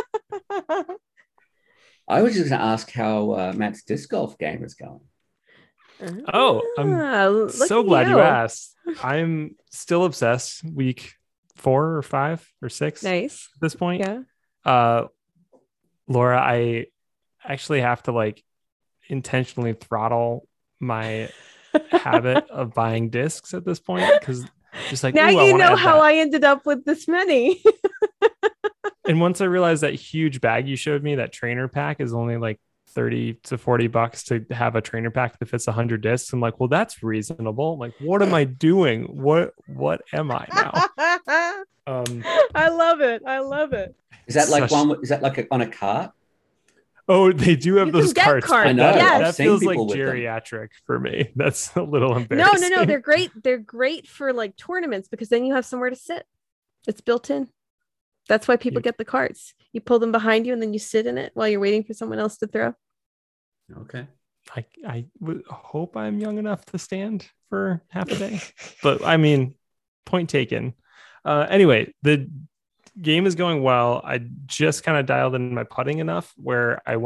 I was just going to ask how uh, Matt's disc golf game is going. Oh, I'm Ah, look so at glad you asked. I'm still obsessed. Week four or five or six Nice. at this point. Yeah. Uh, Laura, I actually have to like intentionally throttle my habit of buying discs at this point because just like Now ooh, I you wanna know add how that. I ended up with this many. And once I realized that huge bag you showed me, that trainer pack is only like thirty to forty bucks to have a trainer pack that fits one hundred discs. I'm like, well, that's reasonable. I'm like, what am I doing? What what am I now? Um, I love it. I love it. Is that like Such- one? Is that like a, on a cart? oh, they do have You can those get carts. carts, but I know, That, yes. that I've seen feels like people with them. geriatric for me. That's a little No, embarrassing. no, no. They're great. They're great for like tournaments because then you have somewhere to sit. It's built in. That's why people You- get the carts. You pull them behind you and then you sit in it while you're waiting for someone else to throw. Okay. I, I would hope I'm young enough to stand for half a day. But I mean, point taken. Uh, anyway, the game is going well. I just kind of dialed in my putting enough where I went,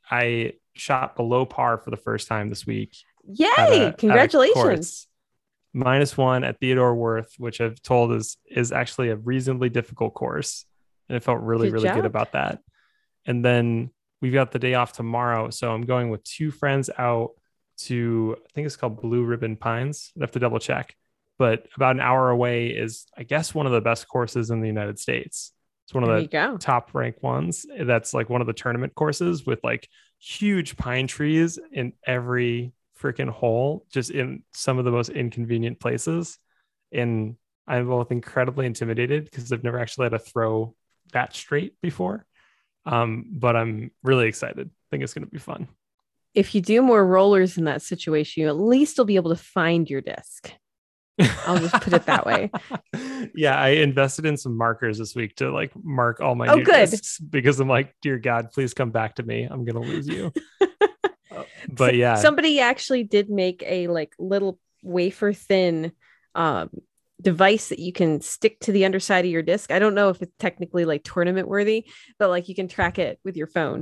I shot below par for the first time this week. Yay! At a, Congratulations. Minus one at Theodore Wirth, which I've told is is actually a reasonably difficult course. And I felt really, Good really job. good about that. And then we've got the day off tomorrow. So I'm going with two friends out to, I think it's called Blue Ribbon Pines. I have to double check. But about an hour away is, I guess, one of the best courses in the United States. It's one of There the you go. top ranked ones. That's like one of the tournament courses with like huge pine trees in every freaking hole, just in some of the most inconvenient places. And I'm both incredibly intimidated because I've never actually had to throw that straight before. Um, but I'm really excited. I think it's going to be fun. If you do more rollers in that situation, you at least will be able to find your disc. I'll just put it that way. Yeah, I invested in some markers this week to like mark all my Oh, new good. discs because I'm like, dear God, please come back to me. I'm gonna lose you. Uh, but yeah, somebody actually did make a like little wafer thin um, device that you can stick to the underside of your disc. I don't know if it's technically like tournament worthy, but like you can track it with your phone.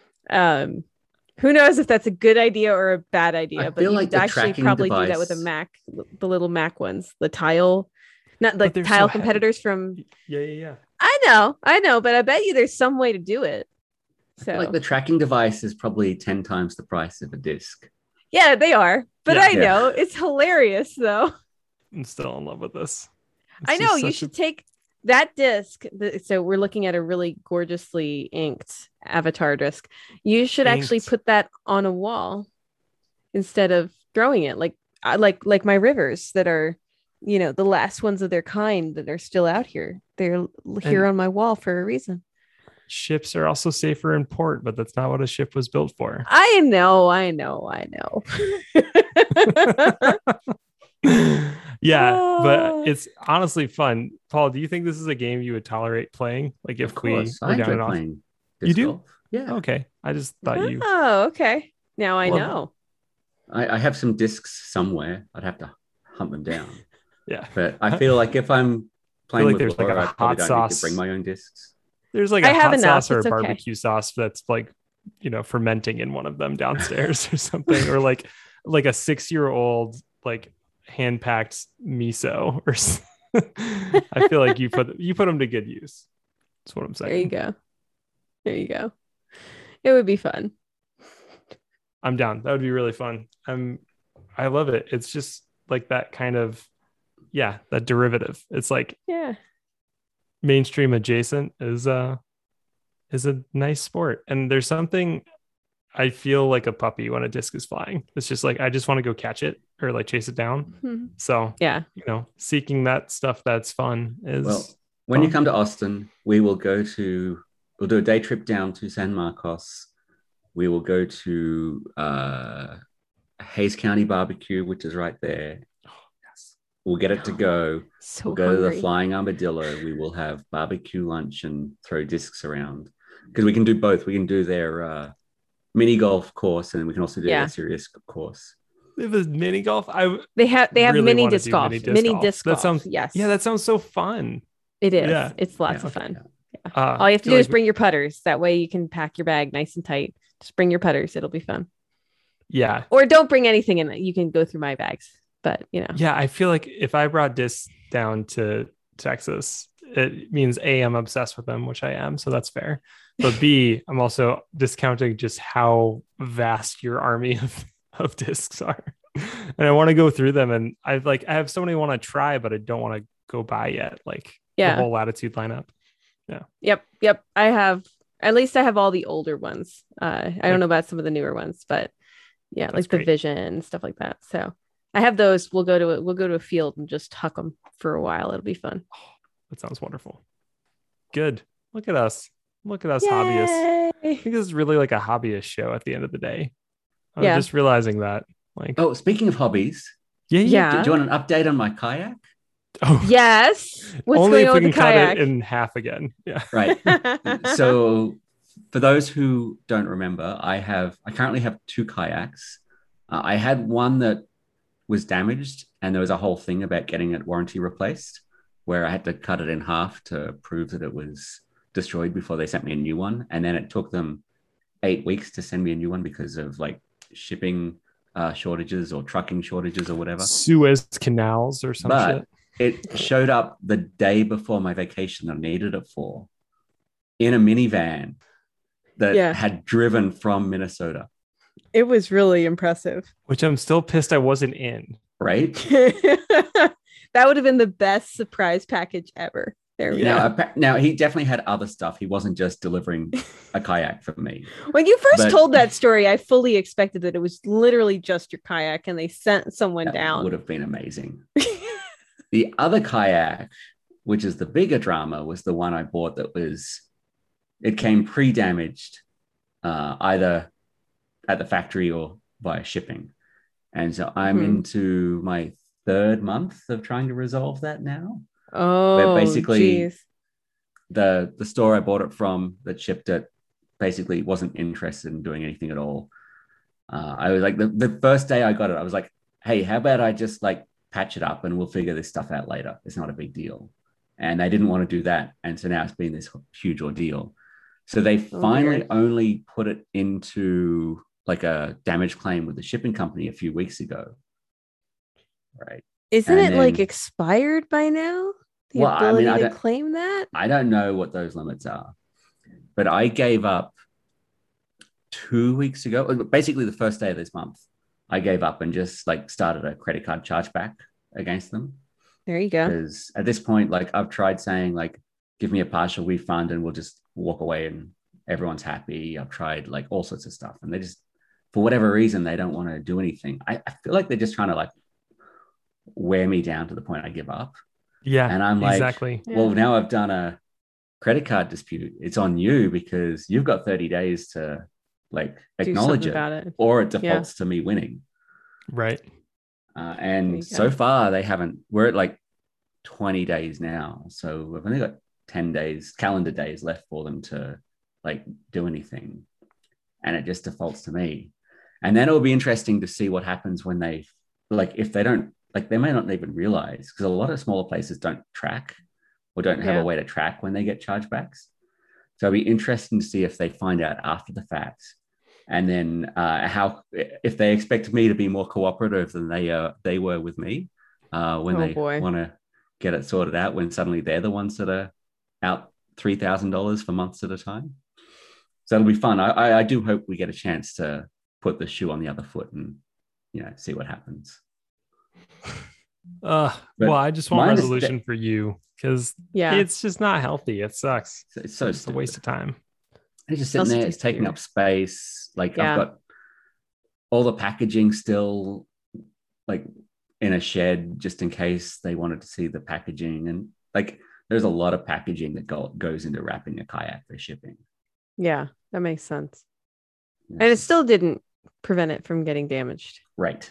Um, Who knows if that's a good idea or a bad idea, I but feel you like could the actually tracking probably do device- that with a Mac, the little Mac ones, the tile, not But like they're tile so heavy. competitors from. yeah, yeah, yeah. I know, I know, but I bet you there's some way to do it. I So feel like the tracking device is probably ten times the price of a disc. yeah, they are, but Yeah. I Yeah. know it's hilarious though. I'm still in love with this. It's I know just you such should a- take that disc. the- So we're looking at a really gorgeously inked Avatar disc. You should actually Inked. put that on a wall instead of throwing it, like I like like my rivers that are, you know, the last ones of their kind that are still out here. They're here And- on my wall for a reason. ships are also safer in port, but that's not what a ship was built for. I know, I know, I know. Yeah, Ah. but it's honestly fun. Paul, do you think this is a game you would tolerate playing? Like if Of course, we I were down enjoy and off? playing You disc do? golf. Yeah, Okay, I just thought you. Oh, okay. Now I Well, know. I, I have some discs somewhere. I'd have to hunt them down. Yeah, But I feel like if I'm playing like with there's like Laura, a I probably hot don't need sauce. to bring my own discs. there's like I a have hot enough, sauce or a it's okay. barbecue sauce that's like, you know, fermenting in one of them downstairs or something, or like like a six year old like hand packed miso or. s- I feel like you put you put them to good use. That's what I'm saying. There you go. There you go. It would be fun. I'm down. That would be really fun. I'm I love it. It's just like that kind of yeah, that derivative. It's like Yeah. mainstream adjacent is uh is a nice sport. And there's something I feel like a puppy when a disc is flying. It's just like I just want to go catch it or like chase it down. Mhm. So, Yeah. you know, seeking that stuff that's fun is Well, when you fun. come to Austin, we will go to, we'll do a day trip down to San Marcos. We will go to uh, Hayes County Barbecue, which is right there. We'll get it to go. So We'll go to hungry. the Flying Armadillo. We will have barbecue lunch and throw discs around because we can do both. We can do their uh, mini golf course and we can also do Yeah. their serious course. They have a mini golf. I They have they have really mini wanna disc do golf. mini Mini disc disc, golf. golf. That sounds- yes. yeah, that sounds so fun. it is. yeah. It's lots Yeah, of fun. Uh, All you have to feel do like is bring your putters. That way you can pack your bag nice and tight. Just bring your putters. It'll be fun. yeah. Or don't bring anything in it. You can go through my bags. But you know. Yeah, I feel like if I brought discs down to Texas, it means A, I'm obsessed with them, which I am, so that's fair. But B, I'm also discounting just how vast your army of, of discs are. And I want to go through them. And I've like I have so many I want to try, but I don't want to go buy yet. Like Yeah. the whole Latitude lineup. Yep. Yep. I have at least I have all the older ones. Uh, I Like- don't know about some of the newer ones, but yeah, That's like the great. Vision and stuff like that. So I have those. We'll go to a, we'll go to a field and just huck them for a while. It'll be fun. That sounds wonderful. Good. Look at us. Look at us hobbyists. I Yay! think this is really like a hobbyist show at the end of the day. I'm Yeah. just realizing that. Like, Oh, speaking of hobbies, yeah, yeah. Yeah. do you want an update on my kayak? Oh, Yes. What's only going if on we with can the cut kayak? it in half again. Yeah. Right. So for those who don't remember, I have I currently have two kayaks. Uh, I had one that was damaged, and there was a whole thing about getting it warranty replaced, where I had to cut it in half to prove that it was destroyed before they sent me a new one. And then it took them eight weeks to send me a new one because of like shipping uh, shortages or trucking shortages or whatever. Suez canals or some But shit. it showed up the day before my vacation that I needed it for in a minivan that Yeah. had driven from Minnesota. It was really impressive. Which I'm still pissed I wasn't in. Right? That would have been the best surprise package ever. There we Now, go. appa- now he definitely had other stuff. He wasn't just delivering a kayak for me. When you first But- told that story, I fully expected that it was literally just your kayak and they sent someone That down. would have been amazing. The other kayak, which is the bigger drama, was the one I bought that was, it came pre-damaged, uh, either at the factory or via shipping. And so I'm Mhm. into my third month of trying to resolve that now. Oh, basically- geez. The, the store I bought it from that shipped it basically wasn't interested in doing anything at all. Uh, I was like, the, the first day I got it, I was like, hey, how about I just like patch it up and we'll figure this stuff out later. It's not a big deal. And they didn't want to do that. And so now it's been this huge ordeal. So they Oh, finally dear. only put it into like a damage claim with the shipping company a few weeks ago. Right. Isn't and it like then- expired by now? The Well, I mean, ability I to don't- claim that? I don't know what those limits are, but I gave up two weeks ago, basically the first day of this month. I gave up and just like started a credit card chargeback against them. There you go. Because at this point, like I've tried saying like, give me a partial refund and we'll just walk away and everyone's happy. I've tried like all sorts of stuff and they just, for whatever reason, they don't want to do anything. I, I feel like they're just trying to like wear me down to the point I give up. Yeah. And I'm like, exactly. well, now I've done a credit card dispute. It's on you because you've got thirty days to like Do acknowledge something it about it. or it defaults to me winning. Right. Uh, There you and so go. far they haven't, we're at like twenty days now. So we've only got ten days, calendar days left for them to like do anything. And it just defaults to me. And then it'll be interesting to see what happens when they, like, if they don't, like, they may not even realize because a lot of smaller places don't track or don't have Yeah. a way to track when they get chargebacks. So it'll be interesting to see if they find out after the fact. And then uh, how, if they expect me to be more cooperative than they uh, they were with me uh, when Oh, they boy. want to get it sorted out, when suddenly they're the ones that are out three thousand dollars for months at a time. So it'll be fun. I, I, I do hope we get a chance to put the shoe on the other foot and, you know, see what happens. Uh, But well, I just want mine is resolution for you because Yeah. it's just not healthy. It sucks. It's, it's so It's a waste of time. It's just sitting Else there. to It's taking hear. up space. Like Yeah. I've got all the packaging still like in a shed just in case they wanted to see the packaging. And like there's a lot of packaging that go, goes into wrapping a kayak for shipping. Yeah, that makes sense. You know, And it it's- still didn't prevent it from getting damaged. right.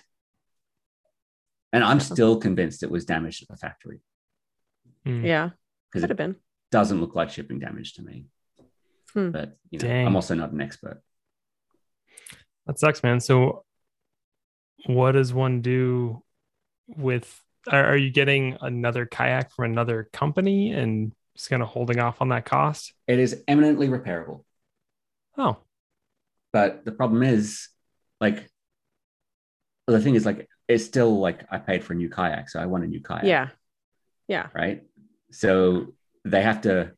And I'm Yeah. still convinced it was damaged at the factory Mm. Yeah, because could it have been. doesn't look like shipping damage to me. Hmm. But you know, Dang. I'm also not an expert. That sucks, man. So, what does one do with? Are, are you getting another kayak from another company and just kind of holding off on that cost? It is eminently repairable. Oh, But the problem is, like, well, the thing is, like, it's still like I paid for a new kayak, so I want a new kayak. Yeah. Yeah. Right. So they have to,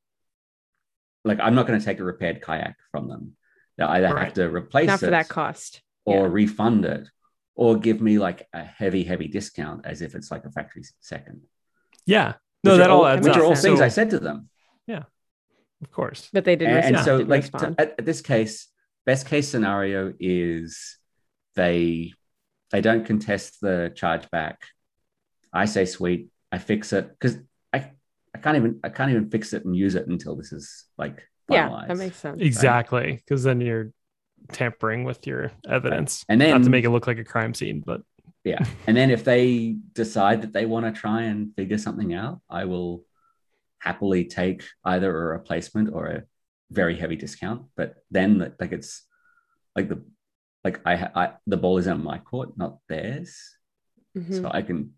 like, I'm not going to take a repaired kayak from them. They'll either have Right. to replace Not for it that cost. or Yeah. refund it or give me like a heavy, heavy discount as if it's like a factory second. yeah. No, Which that are all all, adds which up. are all sense. things So- I said to them. Of course. But they didn't And, and respond. so didn't like respond. to, at, at this case, best case scenario is they they don't contest the chargeback. I say sweet, I fix it because I I can't even I can't even fix it and use it until this is like Yeah, finalized. that makes sense. Exactly. Because then you're tampering with your evidence. And then Not to make it look like a crime scene, but yeah, and then if they decide that they want to try and figure something out, I will happily take either a replacement or a very heavy discount. But then like it's like the like I, I the ball is on my court, not theirs. Mhm. So I can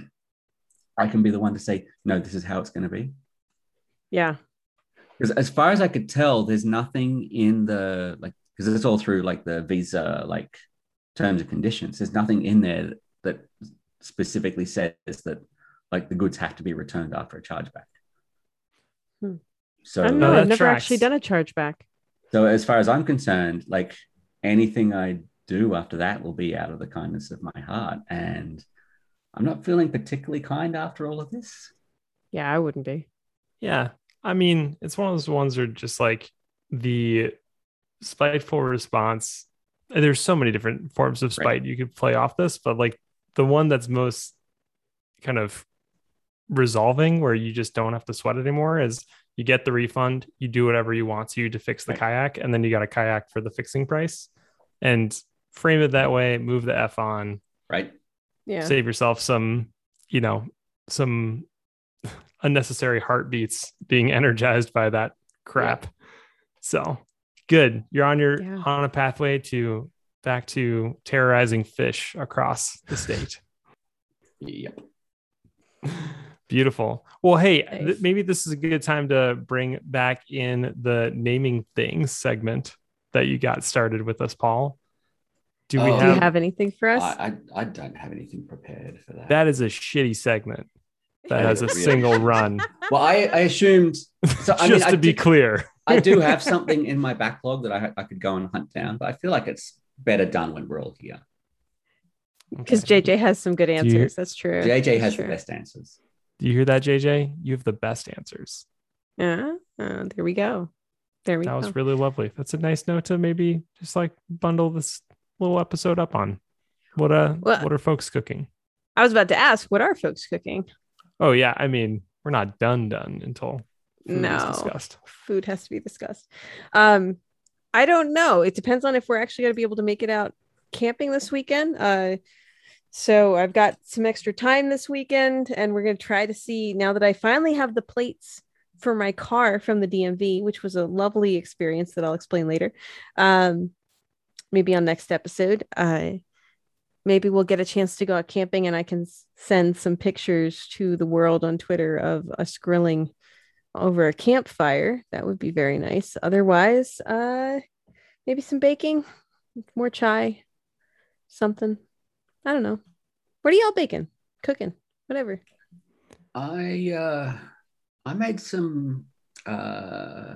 I can be the one to say no, this is how it's going to be. Yeah. Because as far as I could tell, there's nothing in the like because it's all through like the visa like terms and conditions. There's nothing in there that specifically says that like the goods have to be returned after a chargeback. Hmm. So I don't know. No, I've that never tracks. actually done a chargeback. So as far as I'm concerned, like anything I do after that will be out of the kindness of my heart. And I'm not feeling particularly kind after all of this. Yeah, I wouldn't be. Yeah. I mean, it's one of those ones where just like the spiteful response. There's so many different forms of spite Right. you could play off this, but like the one that's most kind of resolving where you just don't have to sweat anymore is you get the refund, you do whatever you want to to fix the Right. kayak, and then you got a kayak for the fixing price. And frame it that way, move the F on, Right. Yeah. save yourself some, you know, some unnecessary heartbeats being energized by that crap. So good. You're on your Yeah. on a pathway to back to terrorizing fish across the state. Yep. Beautiful. Well, hey, Nice. th- maybe this is a good time to bring back in the naming things segment that you got started with us, Paul. Do we Oh. Do you have, have anything for us? I, I I don't have anything prepared for that. that is a shitty segment that Oh, has a really? single run. Well, I, I assumed. So I Just mean, to I be did- clear. I do have something in my backlog that I I could go and hunt down, but I feel like it's better done when we're all here. Because J J has some good you- answers. That's true. J J That's has true. the best answers. Do you hear that, J J? You have the best answers. Yeah. Uh, there we go. There we That go. was really lovely. That's a nice note to maybe just like bundle this little episode up on. What uh Well- what are folks cooking? I was about to ask, what are folks cooking? Oh yeah, I mean, we're not done done until food is No. discussed. Food has to be discussed. Um, I don't know. It depends on if we're actually going to be able to make it out camping this weekend. Uh, so I've got some extra time this weekend, and we're going to try to see now that I finally have the plates for my car from the D M V, which was a lovely experience that I'll explain later. Um, maybe on next episode. Uh, maybe we'll get a chance to go out camping, and I can s- send some pictures to the world on Twitter of us grilling over a campfire. That would be very nice. Otherwise, uh, maybe some baking, more chai, something. I don't know. What are y'all baking, cooking, whatever? I uh, I made some uh,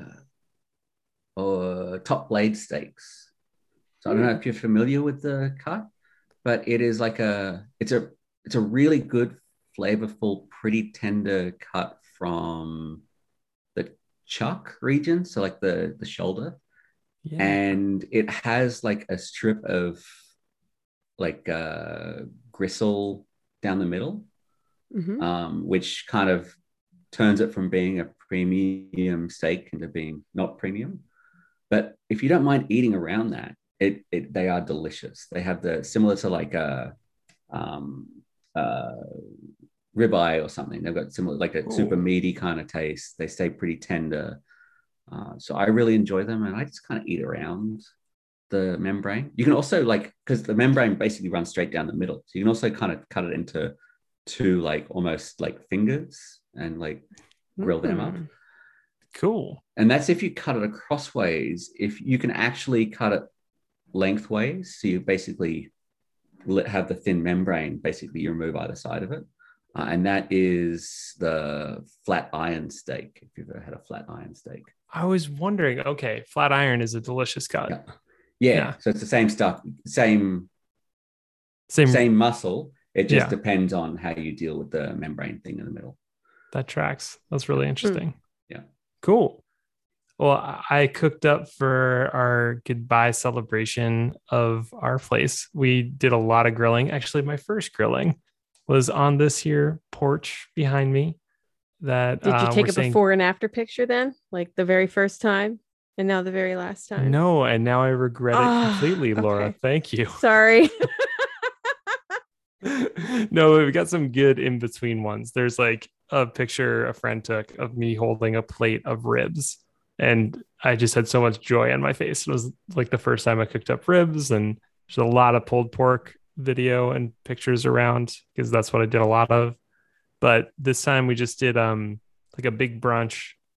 uh, top blade steaks. So I don't know if you're familiar with the cut, but it is like a it's a it's a really good, flavorful, pretty tender cut from the chuck region, so like the the shoulder, Yeah. and it has like a strip of like uh, gristle down the middle, Mhm. um, which kind of turns it from being a premium steak into being not premium. But if you don't mind eating around that, it, it they are delicious. They have the similar to like a um, uh, ribeye or something. They've got similar like a super Ooh. meaty kind of taste. They stay pretty tender. Uh, so I really enjoy them, and I just kind of eat around the membrane. You can also like because the membrane basically runs straight down the middle, so you can also kind of cut it into two like almost like fingers and like grill them up. Mm. Cool. And that's if you cut it acrossways. If you can actually cut it lengthways, so you basically let have the thin membrane. Basically, you remove either side of it, uh, and that is the flat iron steak. If you've ever had a flat iron steak, I was wondering, okay, flat iron is a delicious cut. Yeah. yeah. Yeah. So it's the same stuff, same Same, same muscle. It just Yeah. depends on how you deal with the membrane thing in the middle. that tracks. That's really interesting. Yeah. Cool. Well, I I cooked up for our goodbye celebration of our place. We did a lot of grilling. Actually, my first grilling was on this here porch behind me. That Did you uh, take we're a saying- before and after picture then? Like the very first time and now the very last time? No, and now I regret it Ah, completely, Laura. okay. Thank you. Sorry. No, we've got some good in between ones. There's like a picture a friend took of me holding a plate of ribs, and I just had so much joy on my face. It was like the first time I cooked up ribs, and there's a lot of pulled pork video and pictures around because that's what I did a lot of. But this time we just did um like a big brunch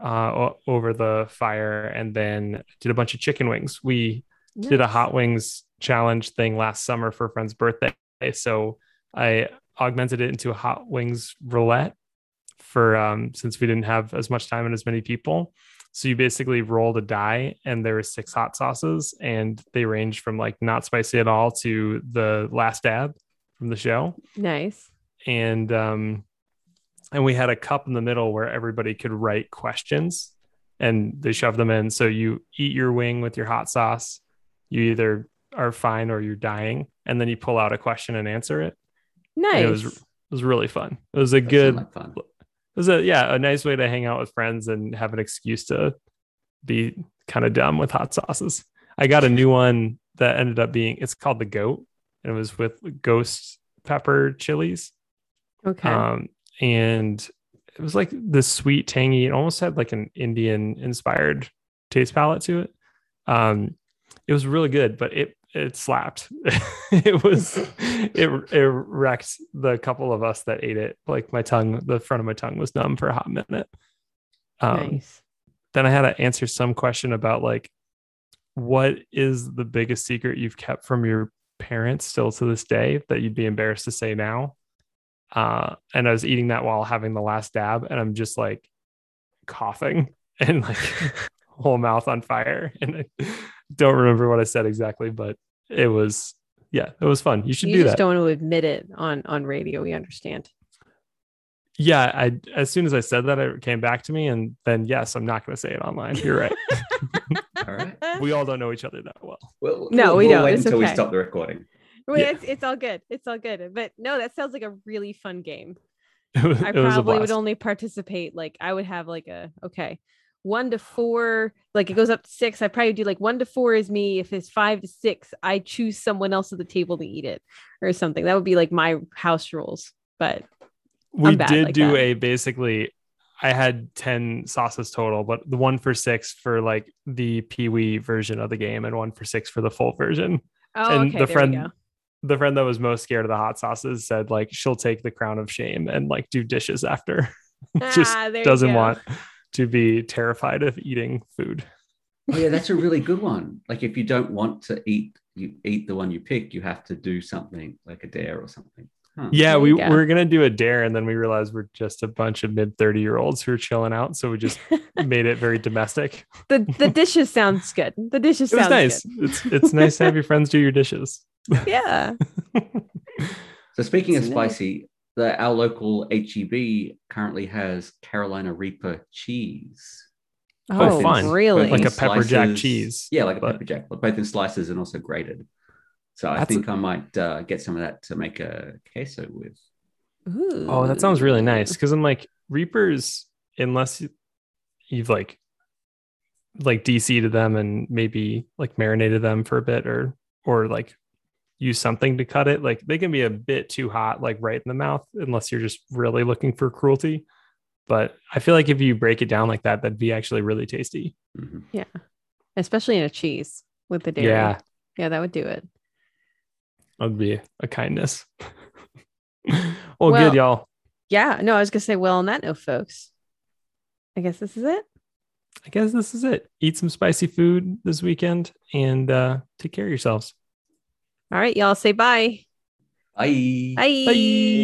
uh, o- over the fire, and then did a bunch of chicken wings. We did a Nice. hot wings challenge thing last summer for a friend's birthday. So I augmented it into a hot wings roulette for um, since we didn't have as much time and as many people. So you basically rolled a die and there were six hot sauces and they ranged from like not spicy at all to the last dab from the show. Nice. And um, and we had a cup in the middle where everybody could write questions and they shoved them in. So you eat your wing with your hot sauce. You either are fine or you're dying. And then you pull out a question and answer it. Nice. And it was it was really fun. It was a That good sounds like fun. it was a yeah, a nice way to hang out with friends and have an excuse to be kind of dumb with hot sauces. I got a new one that ended up being it's called the goat. And it was with ghost pepper chilies. Okay. Um, and it was like this sweet, tangy, it almost had like an Indian inspired taste palette to it. Um, it was really good, but it it slapped. it was it it wrecked the couple of us that ate it. Like my tongue, the front of my tongue was numb for a hot minute. Um, nice. Then I had to answer some question about like, what is the biggest secret you've kept from your parents still to this day that you'd be embarrassed to say now? Uh, and I was eating that while having the last dab, and I'm just like coughing and like whole mouth on fire. And I don't remember what I said exactly, but it was, yeah, it was fun. You should You do just that. don't want to admit it on on radio. We understand. Yeah, I as soon as I said that, it came back to me, and then yes, I'm not going to say it online. You're right. All right. We all don't know each other that well. Well, No, we'll, we we'll don't. wait It's until we okay. stop the recording. Wait, Yeah. it's, it's all good. It's all good. But no, that sounds like a really fun game. It was, I it was a probably would blast. only participate. Like I would have like a, okay, one to four, like it goes up to six. I probably do like one to four is me. If it's five to six, I choose someone else at the table to eat it or something. That would be like my house rules. But We I'm bad did like do that. a basically, I had ten sauces total, but the one for six for like the Pee Wee version of the game and one for six for the full version. oh, and okay, the there friend we go. the friend that was most scared of the hot sauces said like she'll take the crown of shame and like do dishes after. Just Ah, there you doesn't go. want to be terrified of eating food. Oh yeah, that's a really good one. Like if you don't want to eat, you eat the one you pick. You have to do something like a dare or something. Huh. Yeah, There we you go. were gonna do a dare, and then we realized we're just a bunch of mid thirty year olds who are chilling out, so we just made it very domestic. The the dishes sounds good. The dishes It was sounds nice. It's it's nice to have your friends do your dishes. good. Yeah. So speaking of It's nice. spicy, the, our local H E B currently has Carolina Reaper cheese. Oh, Oh, fun. really? Like in a pepper jack slices. cheese, Yeah, like a but- pepper jack, but both in slices and also grated. So I That's think I might uh, get some of that to make a queso with. Ooh. Oh, that sounds really nice. Because I'm like Reapers, unless you- you've like like D C'd them and maybe like marinated them for a bit or or like use something to cut it, like they can be a bit too hot, like right in the mouth, unless you're just really looking for cruelty. But I feel like if you break it down like that, that'd be actually really tasty. Mhm. Especially in a cheese with the dairy. Yeah, Yeah, that would do it. that would be a kindness. well, Well- good, y'all. Yeah. No, I was gonna say, well, on that note, folks, I guess this is it. I guess this is it. Eat some spicy food this weekend and uh, take care of yourselves. All right, y'all say bye. Bye. Bye. Bye.